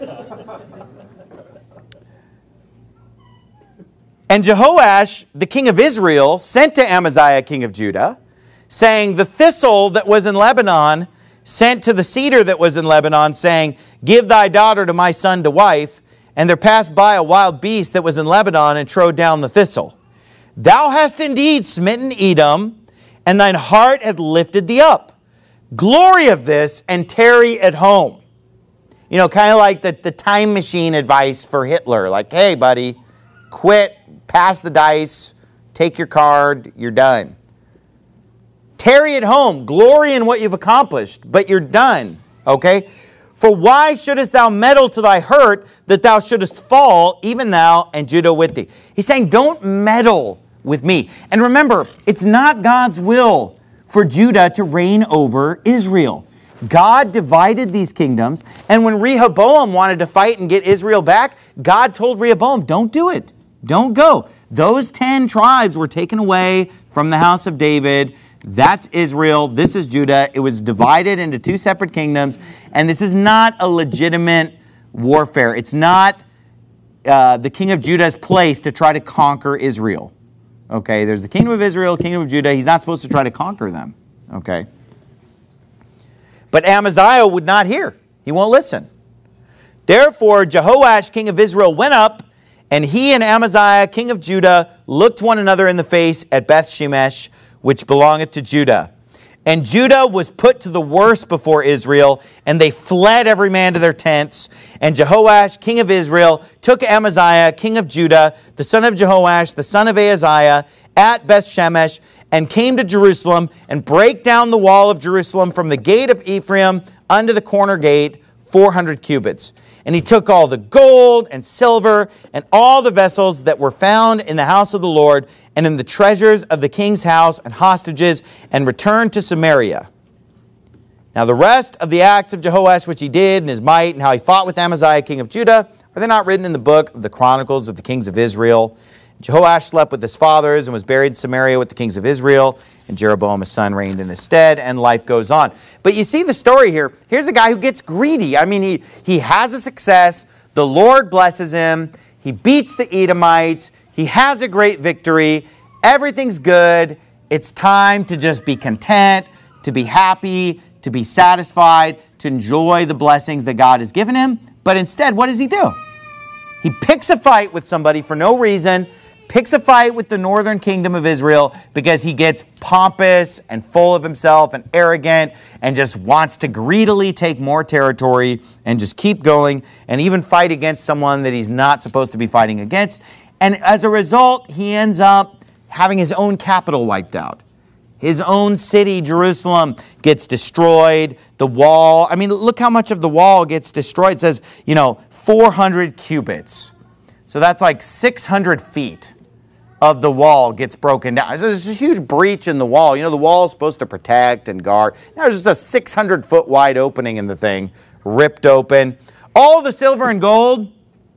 And Jehoash, the king of Israel, sent to Amaziah, king of Judah, saying, the thistle that was in Lebanon sent to the cedar that was in Lebanon, saying, give thy daughter to my son to wife. And there passed by a wild beast that was in Lebanon and trode down the thistle. Thou hast indeed smitten Edom, and thine heart hath lifted thee up. Glory of this, and tarry at home. You know, kind of like the time machine advice for Hitler. Like, hey, buddy, quit, pass the dice, take your card, you're done. Tarry at home, glory in what you've accomplished, but you're done, okay? For why shouldest thou meddle to thy hurt, that thou shouldest fall, even thou and Judah with thee? He's saying, don't meddle with me. And remember, it's not God's will for Judah to reign over Israel. God divided these kingdoms, and when Rehoboam wanted to fight and get Israel back, God told Rehoboam, don't do it. Don't go. Those 10 tribes were taken away from the house of David. That's Israel. This is Judah. It was divided into 2 separate kingdoms, and this is not a legitimate warfare. It's not the king of Judah's place to try to conquer Israel. Okay, there's the kingdom of Israel, kingdom of Judah. He's not supposed to try to conquer them. Okay. But Amaziah would not hear. He won't listen. Therefore, Jehoash, king of Israel, went up, and he and Amaziah, king of Judah, looked one another in the face at Beth-shemesh, which belongeth to Judah. And Judah was put to the worst before Israel, and they fled every man to their tents. And Jehoash, king of Israel, took Amaziah, king of Judah, the son of Jehoash, the son of Ahaziah, at Beth-shemesh, and came to Jerusalem, and brake down the wall of Jerusalem from the gate of Ephraim unto the corner gate, 400 cubits. And he took all the gold and silver and all the vessels that were found in the house of the Lord and in the treasures of the king's house and hostages, and returned to Samaria. Now the rest of the acts of Jehoash which he did, and his might, and how he fought with Amaziah king of Judah, are they not written in the book of the Chronicles of the kings of Israel? Jehoash slept with his fathers and was buried in Samaria with the kings of Israel, and Jeroboam his son reigned in his stead, and life goes on. But you see the story here. Here's a guy who gets greedy. I mean, he has a success. The Lord blesses him. He beats the Edomites. He has a great victory. Everything's good. It's time to just be content, to be happy, to be satisfied, to enjoy the blessings that God has given him. But instead, what does he do? He picks a fight with somebody for no reason, picks a fight with the northern kingdom of Israel because he gets pompous and full of himself and arrogant and just wants to greedily take more territory and just keep going and even fight against someone that he's not supposed to be fighting against. And as a result, he ends up having his own capital wiped out. His own city, Jerusalem, gets destroyed. The wall, I mean, look how much of the wall gets destroyed. It says, 400 cubits. So that's like 600 feet of the wall gets broken down. So there's a huge breach in the wall. The wall is supposed to protect and guard. Now there's just a 600-foot wide opening in the thing, ripped open. All the silver and gold,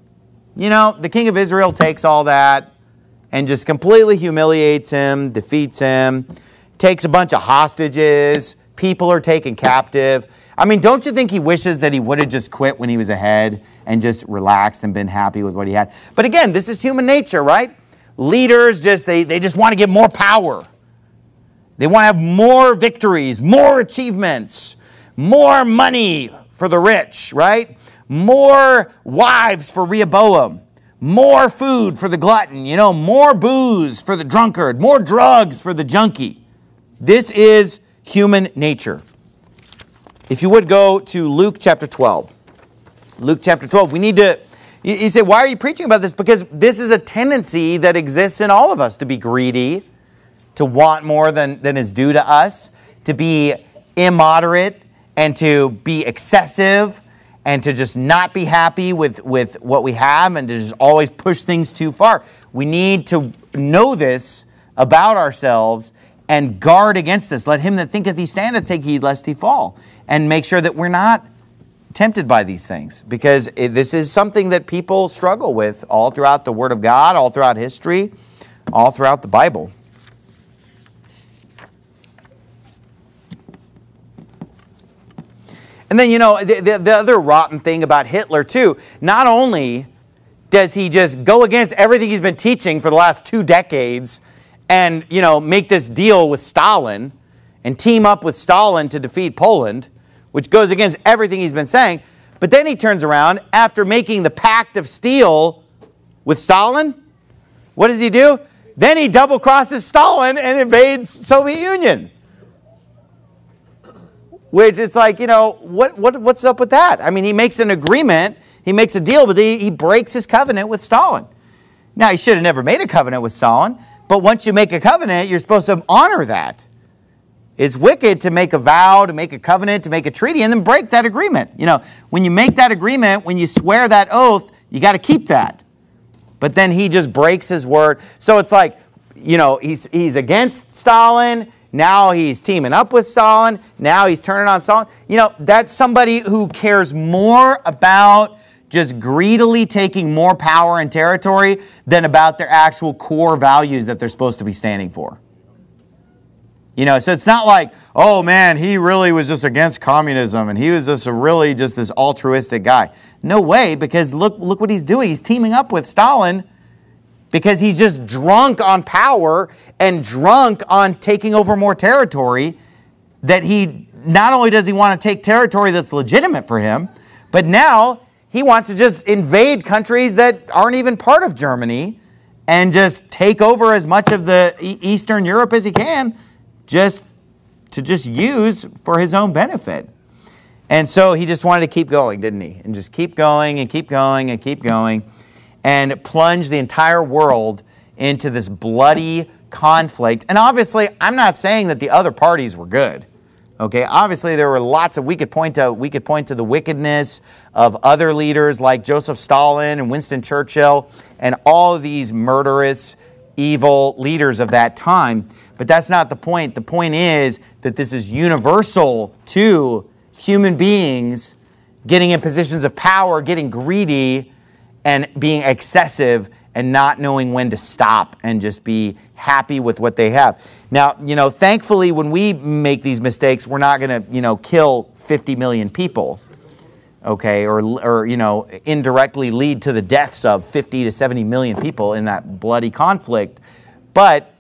the king of Israel takes all that and just completely humiliates him, defeats him, takes a bunch of hostages. People are taken captive. I mean, don't you think he wishes that he would have just quit when he was ahead and just relaxed and been happy with what he had? But again, this is human nature, right? Leaders they just want to get more power. They want to have more victories, more achievements, more money for the rich, right? More wives for Rehoboam, more food for the glutton, more booze for the drunkard, more drugs for the junkie. This is human nature. If you would go to Luke chapter 12. Luke chapter 12. We need to, you say, why are you preaching about this? Because this is a tendency that exists in all of us, to be greedy, to want more than is due to us, to be immoderate, and to be excessive, and to just not be happy with what we have, and to just always push things too far. We need to know this about ourselves and guard against this. Let him that thinketh he standeth take heed lest he fall. And make sure that we're not tempted by these things, because this is something that people struggle with all throughout the Word of God, all throughout history, all throughout the Bible. And then, the other rotten thing about Hitler, too, not only does he just go against everything he's been teaching for the last 2 decades and, make this deal with Stalin and team up with Stalin to defeat Poland, which goes against everything he's been saying, but then he turns around after making the Pact of Steel with Stalin. What does he do? Then he double crosses Stalin and invades Soviet Union. Which it's like, what's up with that? I mean, he makes an agreement, he makes a deal, but he breaks his covenant with Stalin. Now, he should have never made a covenant with Stalin, but once you make a covenant, you're supposed to honor that. It's wicked to make a vow, to make a covenant, to make a treaty, and then break that agreement. When you make that agreement, when you swear that oath, you got to keep that. But then he just breaks his word. So it's like, he's against Stalin. Now he's teaming up with Stalin. Now he's turning on Stalin. That's somebody who cares more about just greedily taking more power and territory than about their actual core values that they're supposed to be standing for. So it's not like, oh man, he really was just against communism and he was just this altruistic guy. No way, because look what he's doing. He's teaming up with Stalin because he's just drunk on power and drunk on taking over more territory, that he not only does he want to take territory that's legitimate for him, but now he wants to just invade countries that aren't even part of Germany and just take over as much of the Eastern Europe as he can, just to use for his own benefit. And so he just wanted to keep going, didn't he? And just keep going and keep going and keep going, and plunge the entire world into this bloody conflict. And obviously, I'm not saying that the other parties were good. Okay, obviously there were lots of, we could point to the wickedness of other leaders like Joseph Stalin and Winston Churchill and all of these murderous, evil leaders of that time. But that's not the point. The point is that this is universal to human beings getting in positions of power, getting greedy, and being excessive and not knowing when to stop and just be happy with what they have. Now, thankfully, when we make these mistakes, we're not going to, kill 50 million people, okay, or indirectly lead to the deaths of 50 to 70 million people in that bloody conflict. But,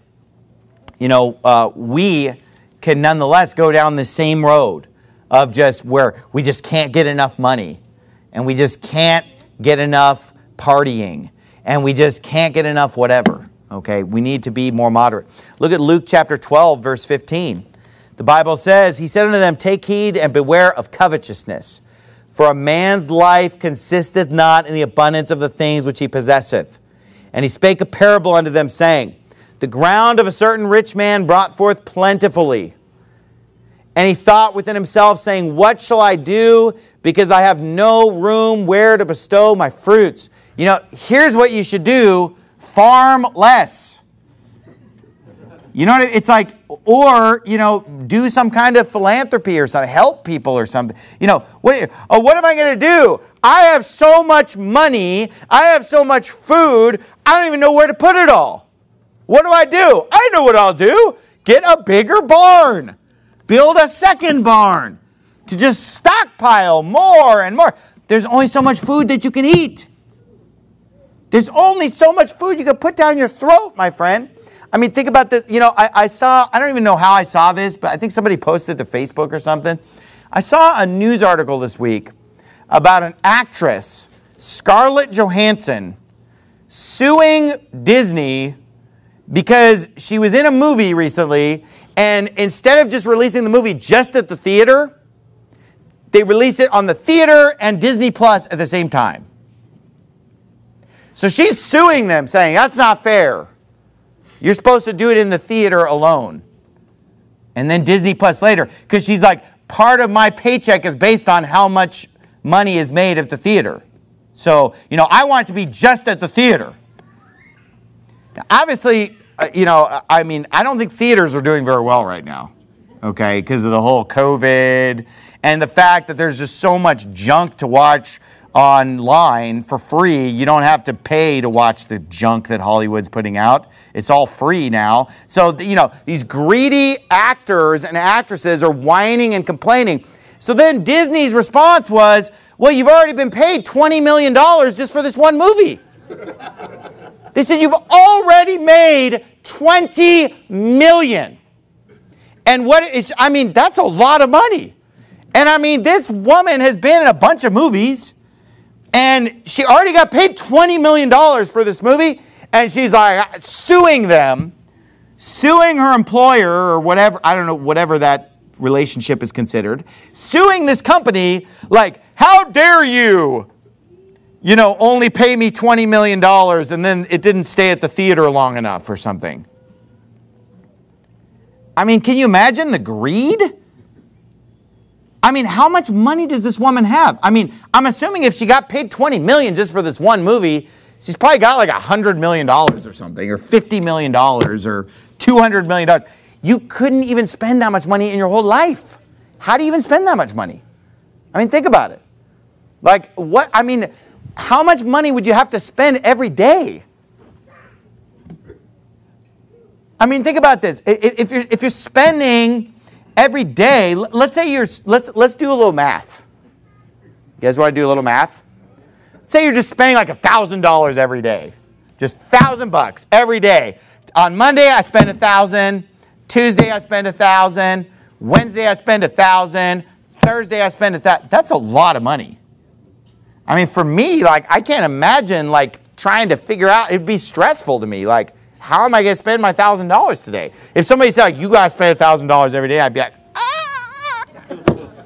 we can nonetheless go down the same road of just where we just can't get enough money, and we just can't get enough partying, and we just can't get enough whatever. Okay, we need to be more moderate. Look at Luke chapter 12, verse 15. The Bible says, he said unto them, take heed and beware of covetousness, for a man's life consisteth not in the abundance of the things which he possesseth. And he spake a parable unto them, saying, the ground of a certain rich man brought forth plentifully. And he thought within himself, saying, what shall I do, because I have no room where to bestow my fruits? Here's what you should do. Farm less. It's like, or, do some kind of philanthropy or something, help people or something. What am I going to do? I have so much money. I have so much food. I don't even know where to put it all. What do? I know what I'll do. Get a bigger barn. Build a second barn to just stockpile more and more. There's only so much food that you can eat. There's only so much food you can put down your throat, my friend. I mean, think about this. I don't even know how I saw this, but I think somebody posted to Facebook or something. I saw a news article this week about an actress, Scarlett Johansson, suing Disney because she was in a movie recently, and instead of just releasing the movie just at the theater, they released it on the theater and Disney Plus at the same time. So she's suing them, saying, that's not fair. You're supposed to do it in the theater alone. And then Disney Plus later. Because she's like, part of my paycheck is based on how much money is made at the theater. So, I want it to be just at the theater. Now, obviously, I don't think theaters are doing very well right now. Okay, because of the whole COVID and the fact that there's just so much junk to watch online for free. You don't have to pay to watch the junk that Hollywood's putting out. It's all free now. So, these greedy actors and actresses are whining and complaining. So then Disney's response was, well, you've already been paid $20 million just for this one movie. They said, you've already made $20 million. And that's a lot of money. And this woman has been in a bunch of movies, and she already got paid $20 million for this movie, and she's like suing them, suing her employer or whatever, I don't know, whatever that relationship is considered, suing this company like, how dare you, only pay me $20 million and then it didn't stay at the theater long enough or something. Can you imagine the greed? How much money does this woman have? I'm assuming if she got paid $20 million just for this one movie, she's probably got like $100 million or something, or $50 million or $200 million. You couldn't even spend that much money in your whole life. How do you even spend that much money? Think about it. How much money would you have to spend every day? Think about this. If you're spending every day, let's say let's do a little math. You guys want to do a little math? Say you're just spending like $1,000 every day. Just $1,000 every day. On Monday, I spend $1,000. Tuesday, I spend $1,000. Wednesday, I spend $1,000. Thursday, I spend $1,000. That's a lot of money. I mean, for me, like, I can't imagine, like, trying to figure out, it'd be stressful to me. Like, how am I going to spend my $1,000 today? If somebody said, like, you got to spend $1,000 every day, I'd be like, ah! I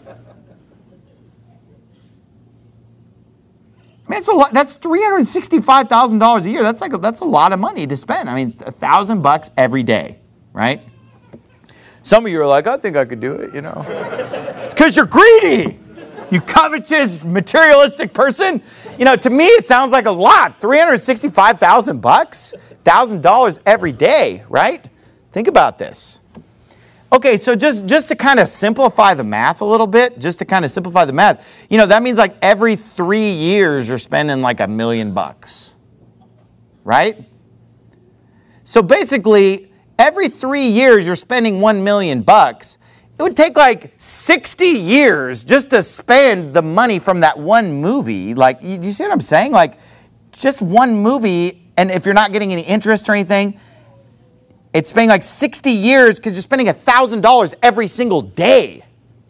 mean, it's a lot. That's $365,000 a year. That's a lot of money to spend. I mean, $1,000 every day, right? Some of you are like, I think I could do it, you know. It's because you're greedy. You covetous, materialistic person. You know, to me, it sounds like a lot. $365,000, $1,000 every day, right? Think about this. Okay, so just to kind of simplify the math a little bit, you know, that means like every 3 years you're spending like $1 million, right? So basically, every 3 years you're spending $1 million. It would take like 60 years just to spend the money from that one movie. Like, do you see what I'm saying? Like, just one movie, and if you're not getting any interest or anything, it's spending like 60 years because you're spending $1,000 every single day.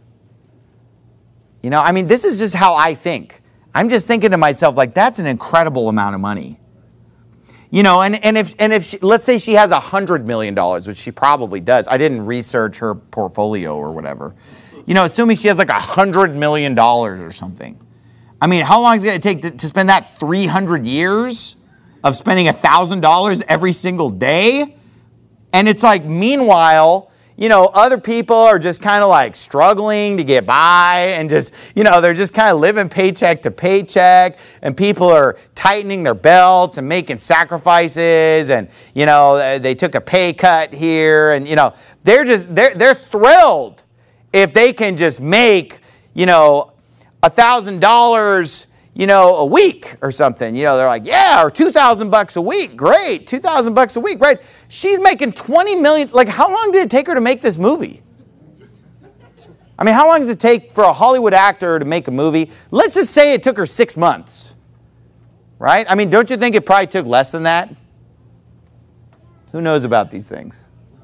You know, I mean, this is just how I think. I'm just thinking to myself, like, that's an incredible amount of money. You know, and if she, let's say she has $100 million, which she probably does. I didn't research her portfolio or whatever. You know, assuming she has like $100 million or something. I mean, how long is it going to take to spend that 300 years of spending $1,000 every single day? And it's like, meanwhile, you know, other people are just kind of like struggling to get by and just, you know, they're just kind of living paycheck to paycheck, and people are tightening their belts and making sacrifices, and, you know, they took a pay cut here, and, you know, they're thrilled if they can just make, you know, $1,000, you know, a week or something. You know, they're like, yeah, or $2,000 a week. Great. $2,000 a week, right? She's making $20 million. Like, how long did it take her to make this movie? I mean, how long does it take for a Hollywood actor to make a movie? Let's just say it took her 6 months, right? I mean, don't you think it probably took less than that? Who knows about these things?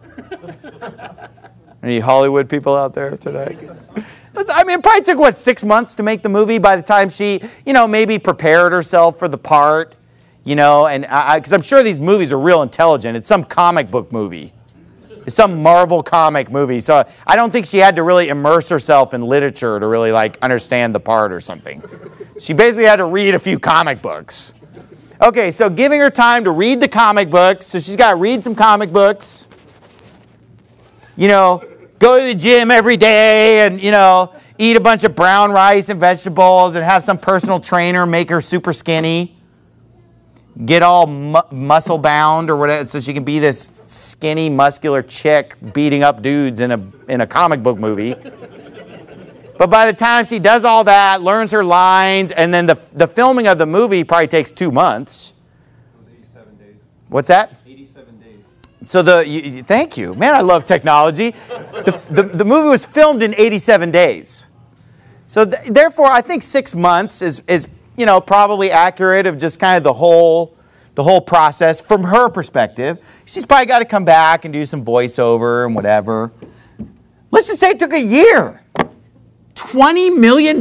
Any Hollywood people out there today? I mean, it probably took, 6 months to make the movie by the time she, you know, maybe prepared herself for the part, you know, and because I'm sure these movies are real intelligent. It's some comic book movie. It's some Marvel comic movie. So I don't think she had to really immerse herself in literature to really, like, understand the part or something. She basically had to read a few comic books. Okay, so giving her time to read the comic books. So she's got to read some comic books. You know, go to the gym every day and, you know, eat a bunch of brown rice and vegetables and have some personal trainer make her super skinny. Get all muscle bound or whatever so she can be this skinny, muscular chick beating up dudes in a comic book movie. But by the time she does all that, learns her lines, and then the filming of the movie probably takes 2 months.
It was 87 days.
What's that?
87 days.
So thank you. Man, I love technology. The movie was filmed in 87 days. So therefore, I think 6 months is you know, probably accurate of just kind of the whole process from her perspective. She's probably got to come back and do some voiceover and whatever. Let's just say it took a year. $20 million?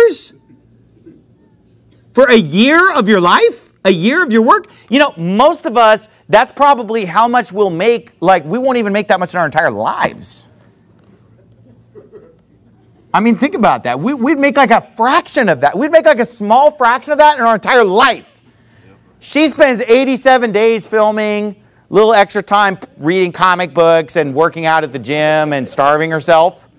For a year of your life? A year of your work? You know, most of us, that's probably how much we'll make. Like, we won't even make that much in our entire lives. I mean, think about that. We'd make like a fraction of that. We'd make like a small fraction of that in our entire life. She spends 87 days filming, a little extra time reading comic books and working out at the gym and starving herself.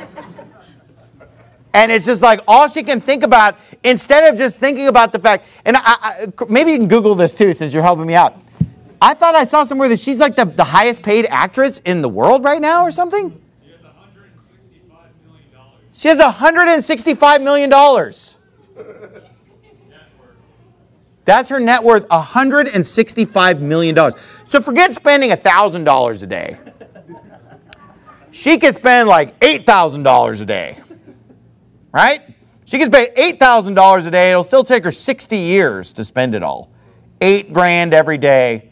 And it's just like all she can think about, instead of just thinking about the fact, and maybe you can Google this too since you're helping me out. I thought I saw somewhere that she's like the highest paid actress in the world right now or something. She has $165 million. That's her net worth, $165 million. So forget spending $1,000 a day. She could spend like $8,000 a day. Right? She can spend $8,000 a day. It'll still take her 60 years to spend it all. $8,000 every day.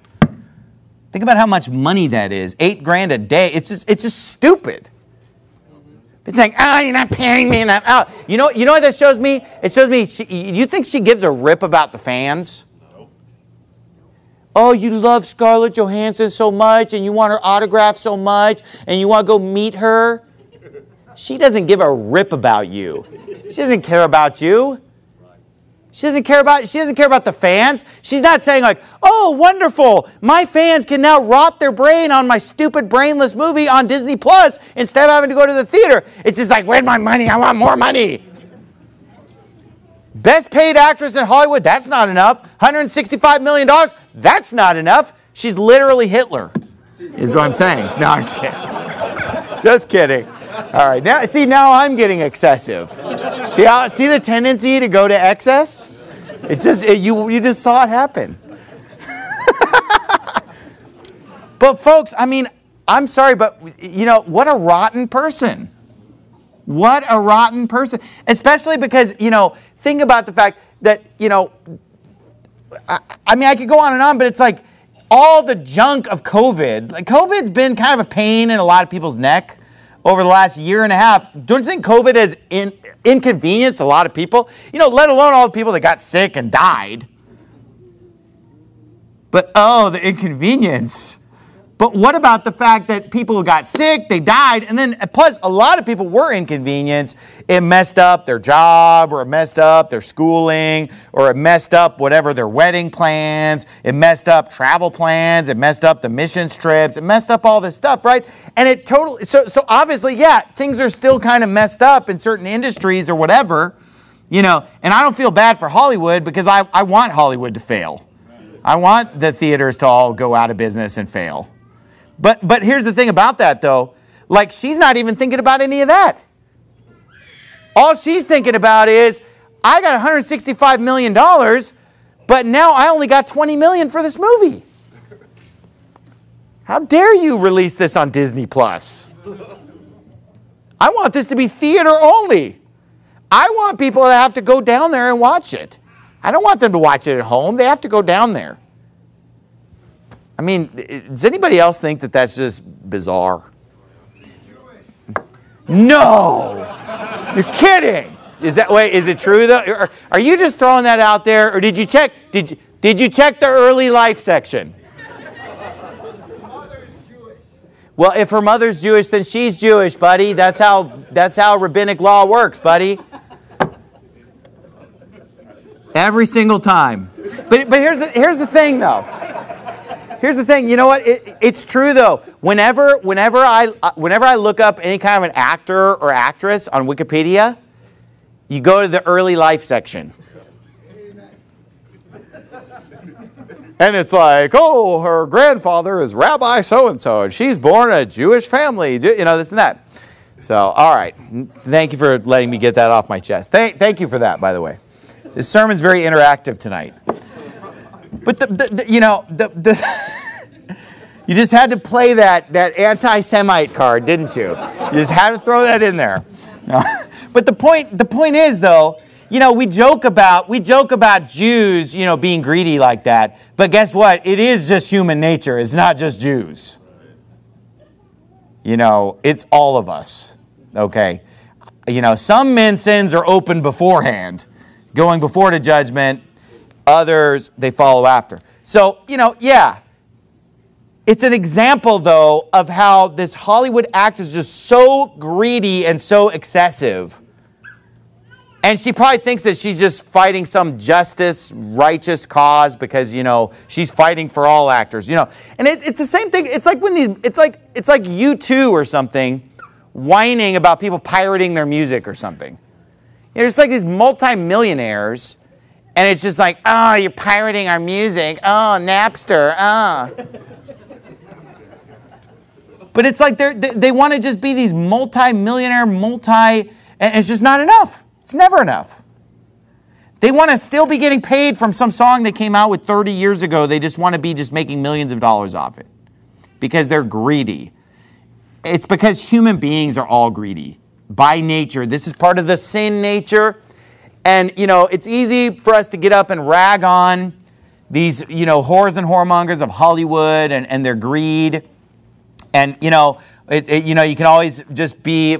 Think about how much money that is. $8,000 a day. It's just stupid. It's saying, oh, you're not paying me enough. Oh. You know what that shows me? It shows me, you think she gives a rip about the fans? No. Oh, you love Scarlett Johansson so much, and you want her autograph so much, and you want to go meet her? She doesn't give a rip about you. She doesn't care about you. She doesn't care about the fans. She's not saying like, oh, wonderful, my fans can now rot their brain on my stupid brainless movie on Disney Plus instead of having to go to the theater. It's just like, where's my money? I want more money. Best paid actress in Hollywood, that's not enough. $165 million, that's not enough. She's literally Hitler, is what I'm saying. No, I'm just kidding. Just kidding. All right, now I'm getting excessive. See the tendency to go to excess? You just saw it happen. But folks, I mean, I'm sorry, but what a rotten person. What a rotten person. Especially because, think about the fact that, I could go on and on, but it's like all the junk of COVID. Like COVID's been kind of a pain in a lot of people's neck over the last year and a half. Don't you think COVID has inconvenienced a lot of people? Let alone all the people that got sick and died. But, the inconvenience. But what about the fact that people who got sick, they died, and then plus a lot of people were inconvenienced. It messed up their job, or it messed up their schooling, or it messed up whatever their wedding plans. It messed up travel plans. It messed up the mission trips. It messed up all this stuff, right? And it totally, so obviously, yeah, things are still kind of messed up in certain industries or whatever, and I don't feel bad for Hollywood because I want Hollywood to fail. I want the theaters to all go out of business and fail. But here's the thing about that, though. Like, she's not even thinking about any of that. All she's thinking about is, I got $165 million, but now I only got $20 million for this movie. How dare you release this on Disney Plus? I want this to be theater only. I want people to have to go down there and watch it. I don't want them to watch it at home. They have to go down there. I mean, does anybody else think that that's just bizarre? No! You're kidding! Is it true though? Are you just throwing that out there, or did you check? Did you check the early life section? Well, if her mother's Jewish, then she's Jewish, buddy. That's how rabbinic law works, buddy. Every single time. But here's the thing, though. Here's the thing. You know what? It's true though. Whenever I look up any kind of an actor or actress on Wikipedia, you go to the early life section. And it's like, oh, her grandfather is Rabbi so-and-so, and she's born in a Jewish family, this and that. So, all right. Thank you for letting me get that off my chest. Thank you for that, by the way. This sermon's very interactive tonight. But you just had to play that anti-Semite card, didn't you? You just had to throw that in there. No. But the point is, though, we joke about Jews, being greedy like that. But guess what? It is just human nature. It's not just Jews. It's all of us. Okay. Some men's sins are open beforehand, going before the judgment. Others, they follow after. So, yeah. It's an example, though, of how this Hollywood actress is just so greedy and so excessive. And she probably thinks that she's just fighting some justice, righteous cause because, she's fighting for all actors, And it's the same thing. It's like it's like U2 or something whining about people pirating their music or something. It's like these multimillionaires. And it's just like, oh, you're pirating our music. Oh, Napster. Oh. But it's like they want to just be these multi-millionaire, and it's just not enough. It's never enough. They want to still be getting paid from some song they came out with 30 years ago. They just want to be just making millions of dollars off it because they're greedy. It's because human beings are all greedy by nature. This is part of the sin nature. And, it's easy for us to get up and rag on these, whores and whoremongers of Hollywood and their greed. And, you can always just be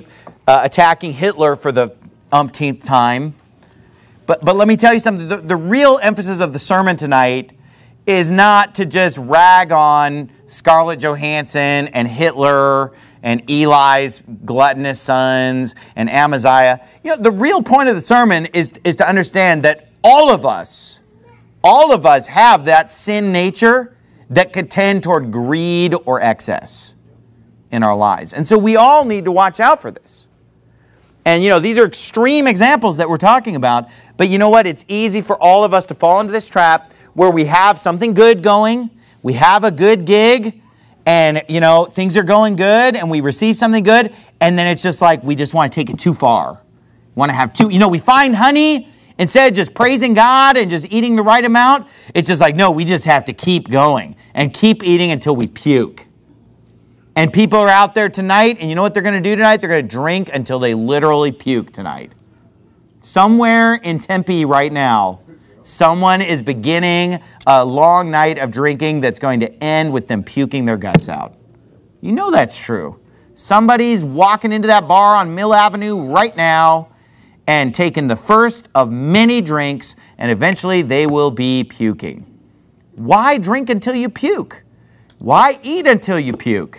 attacking Hitler for the umpteenth time. But let me tell you something. The real emphasis of the sermon tonight is not to just rag on Scarlett Johansson and Hitler and Eli's gluttonous sons and Amaziah. The real point of the sermon is to understand that all of us have that sin nature that could tend toward greed or excess in our lives. And so we all need to watch out for this. And, these are extreme examples that we're talking about. But you know what? It's easy for all of us to fall into this trap where we have something good going, we have a good gig, and, things are going good, and we receive something good, and then it's just like we just want to take it too far. We want to have we find honey, instead of just praising God and just eating the right amount, it's just like, no, we just have to keep going and keep eating until we puke. And people are out there tonight, and you know what they're going to do tonight? They're going to drink until they literally puke tonight. Somewhere in Tempe right now, someone is beginning a long night of drinking that's going to end with them puking their guts out. You know that's true. Somebody's walking into that bar on Mill Avenue right now and taking the first of many drinks, and eventually they will be puking. Why drink until you puke? Why eat until you puke?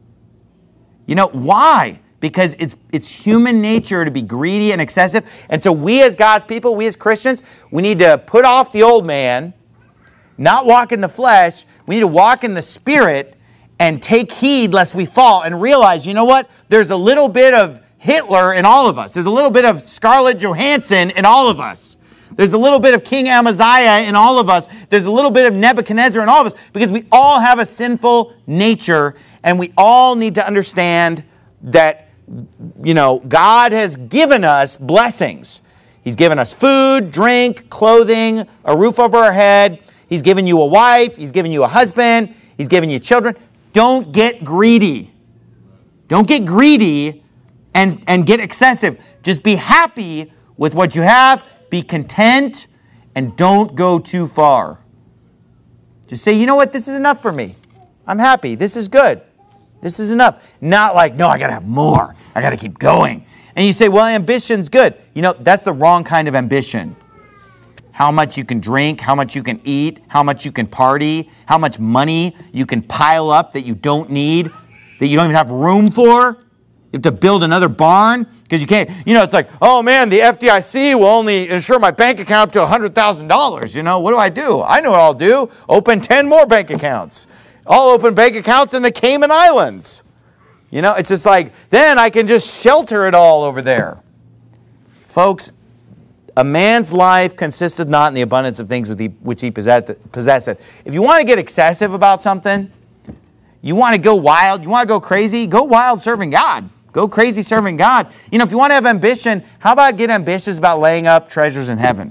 Why? Because it's human nature to be greedy and excessive. And so we as God's people, we as Christians, we need to put off the old man, not walk in the flesh. We need to walk in the Spirit and take heed lest we fall and realize, you know what? There's a little bit of Hitler in all of us. There's a little bit of Scarlett Johansson in all of us. There's a little bit of King Amaziah in all of us. There's a little bit of Nebuchadnezzar in all of us because we all have a sinful nature, and we all need to understand that, God has given us blessings. He's given us food, drink, clothing, a roof over our head. He's given you a wife. He's given you a husband. He's given you children. Don't get greedy. Don't get greedy and get excessive. Just be happy with what you have. Be content, and don't go too far. Just say, you know what? This is enough for me. I'm happy. This is good. This is enough. Not like, no, I got to have more. I got to keep going. And you say, well, ambition's good. That's the wrong kind of ambition. How much you can drink, how much you can eat, how much you can party, how much money you can pile up that you don't need, that you don't even have room for. You have to build another barn because you can't, it's like, oh man, the FDIC will only insure my bank account up to $100,000. What do? I know what I'll do. Open 10 more bank accounts. I'll open bank accounts in the Cayman Islands. It's just like, then I can just shelter it all over there. Folks, a man's life consisteth not in the abundance of things which he possesseth. If you want to get excessive about something, you want to go wild, you want to go crazy, go wild serving God. Go crazy serving God. If you want to have ambition, how about get ambitious about laying up treasures in heaven?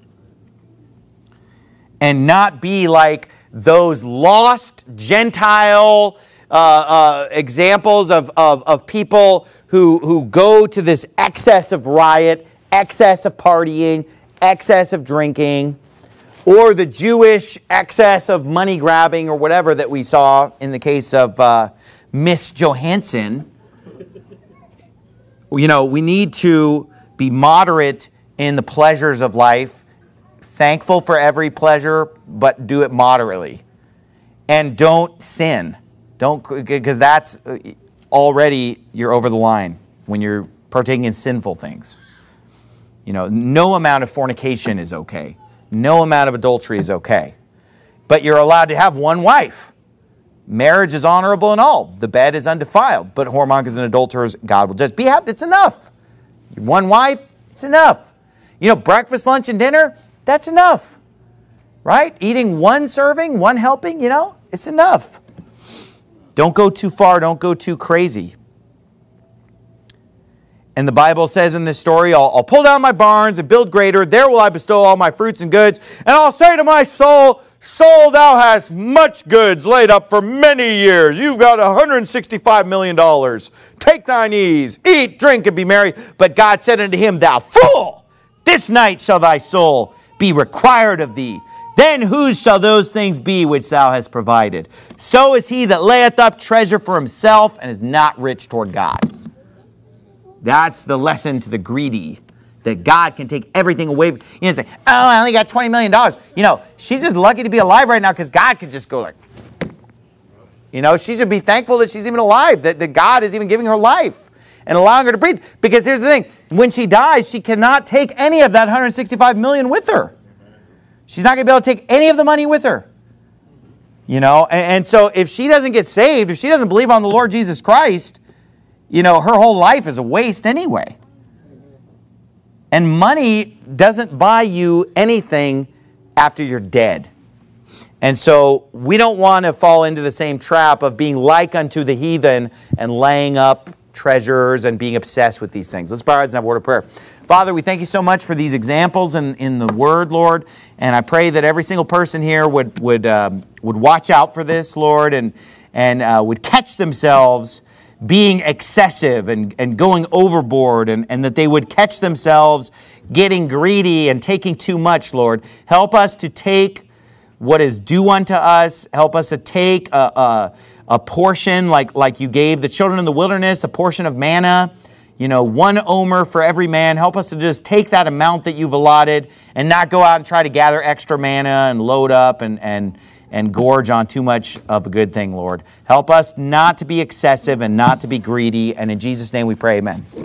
And not be like those lost Gentile examples of people who go to this excess of riot, excess of partying, excess of drinking, or the Jewish excess of money grabbing or whatever that we saw in the case of Miss Johansson. We need to be moderate in the pleasures of life, thankful for every pleasure, but do it moderately. And don't sin. Because that's already, you're over the line when you're partaking in sinful things. No amount of fornication is okay. No amount of adultery is okay. But you're allowed to have one wife. Marriage is honorable and all. The bed is undefiled. But whoremongers and adulterers, God will judge. Be happy. It's enough. One wife, it's enough. Breakfast, lunch, and dinner, that's enough. Right? Eating one serving, one helping, it's enough. Don't go too far. Don't go too crazy. And the Bible says in this story, I'll pull down my barns and build greater. There will I bestow all my fruits and goods. And I'll say to my soul, soul, thou hast much goods laid up for many years. You've got $165 million. Take thine ease, eat, drink, and be merry. But God said unto him, thou fool, this night shall thy soul be required of thee. Then whose shall those things be which thou hast provided? So is he that layeth up treasure for himself and is not rich toward God. That's the lesson to the greedy, that God can take everything away. You know, say, oh, I only got $20 million. You know, she's just lucky to be alive right now because God could just go like, you know, she should be thankful that she's even alive, that God is even giving her life and allowing her to breathe. Because here's the thing, when she dies, she cannot take any of that $165 million with her. She's not going to be able to take any of the money with her. You know, and so if she doesn't get saved, if she doesn't believe on the Lord Jesus Christ, you know, her whole life is a waste anyway. And money doesn't buy you anything after you're dead. And so we don't want to fall into the same trap of being like unto the heathen and laying up treasures and being obsessed with these things. Let's bow our heads and have a word of prayer. Father, we thank you so much for these examples in the Word, Lord. And I pray that every single person here would watch out for this, Lord, and would catch themselves being excessive and going overboard, and that they would catch themselves getting greedy and taking too much, Lord. Help us to take what is due unto us. Help us to take a portion like you gave the children in the wilderness, a portion of manna, you know, 1 omer for every man. Help us to just take that amount that you've allotted and not go out and try to gather extra manna and load up and gorge on too much of a good thing, Lord. Help us not to be excessive and not to be greedy. And in Jesus' name we pray, amen.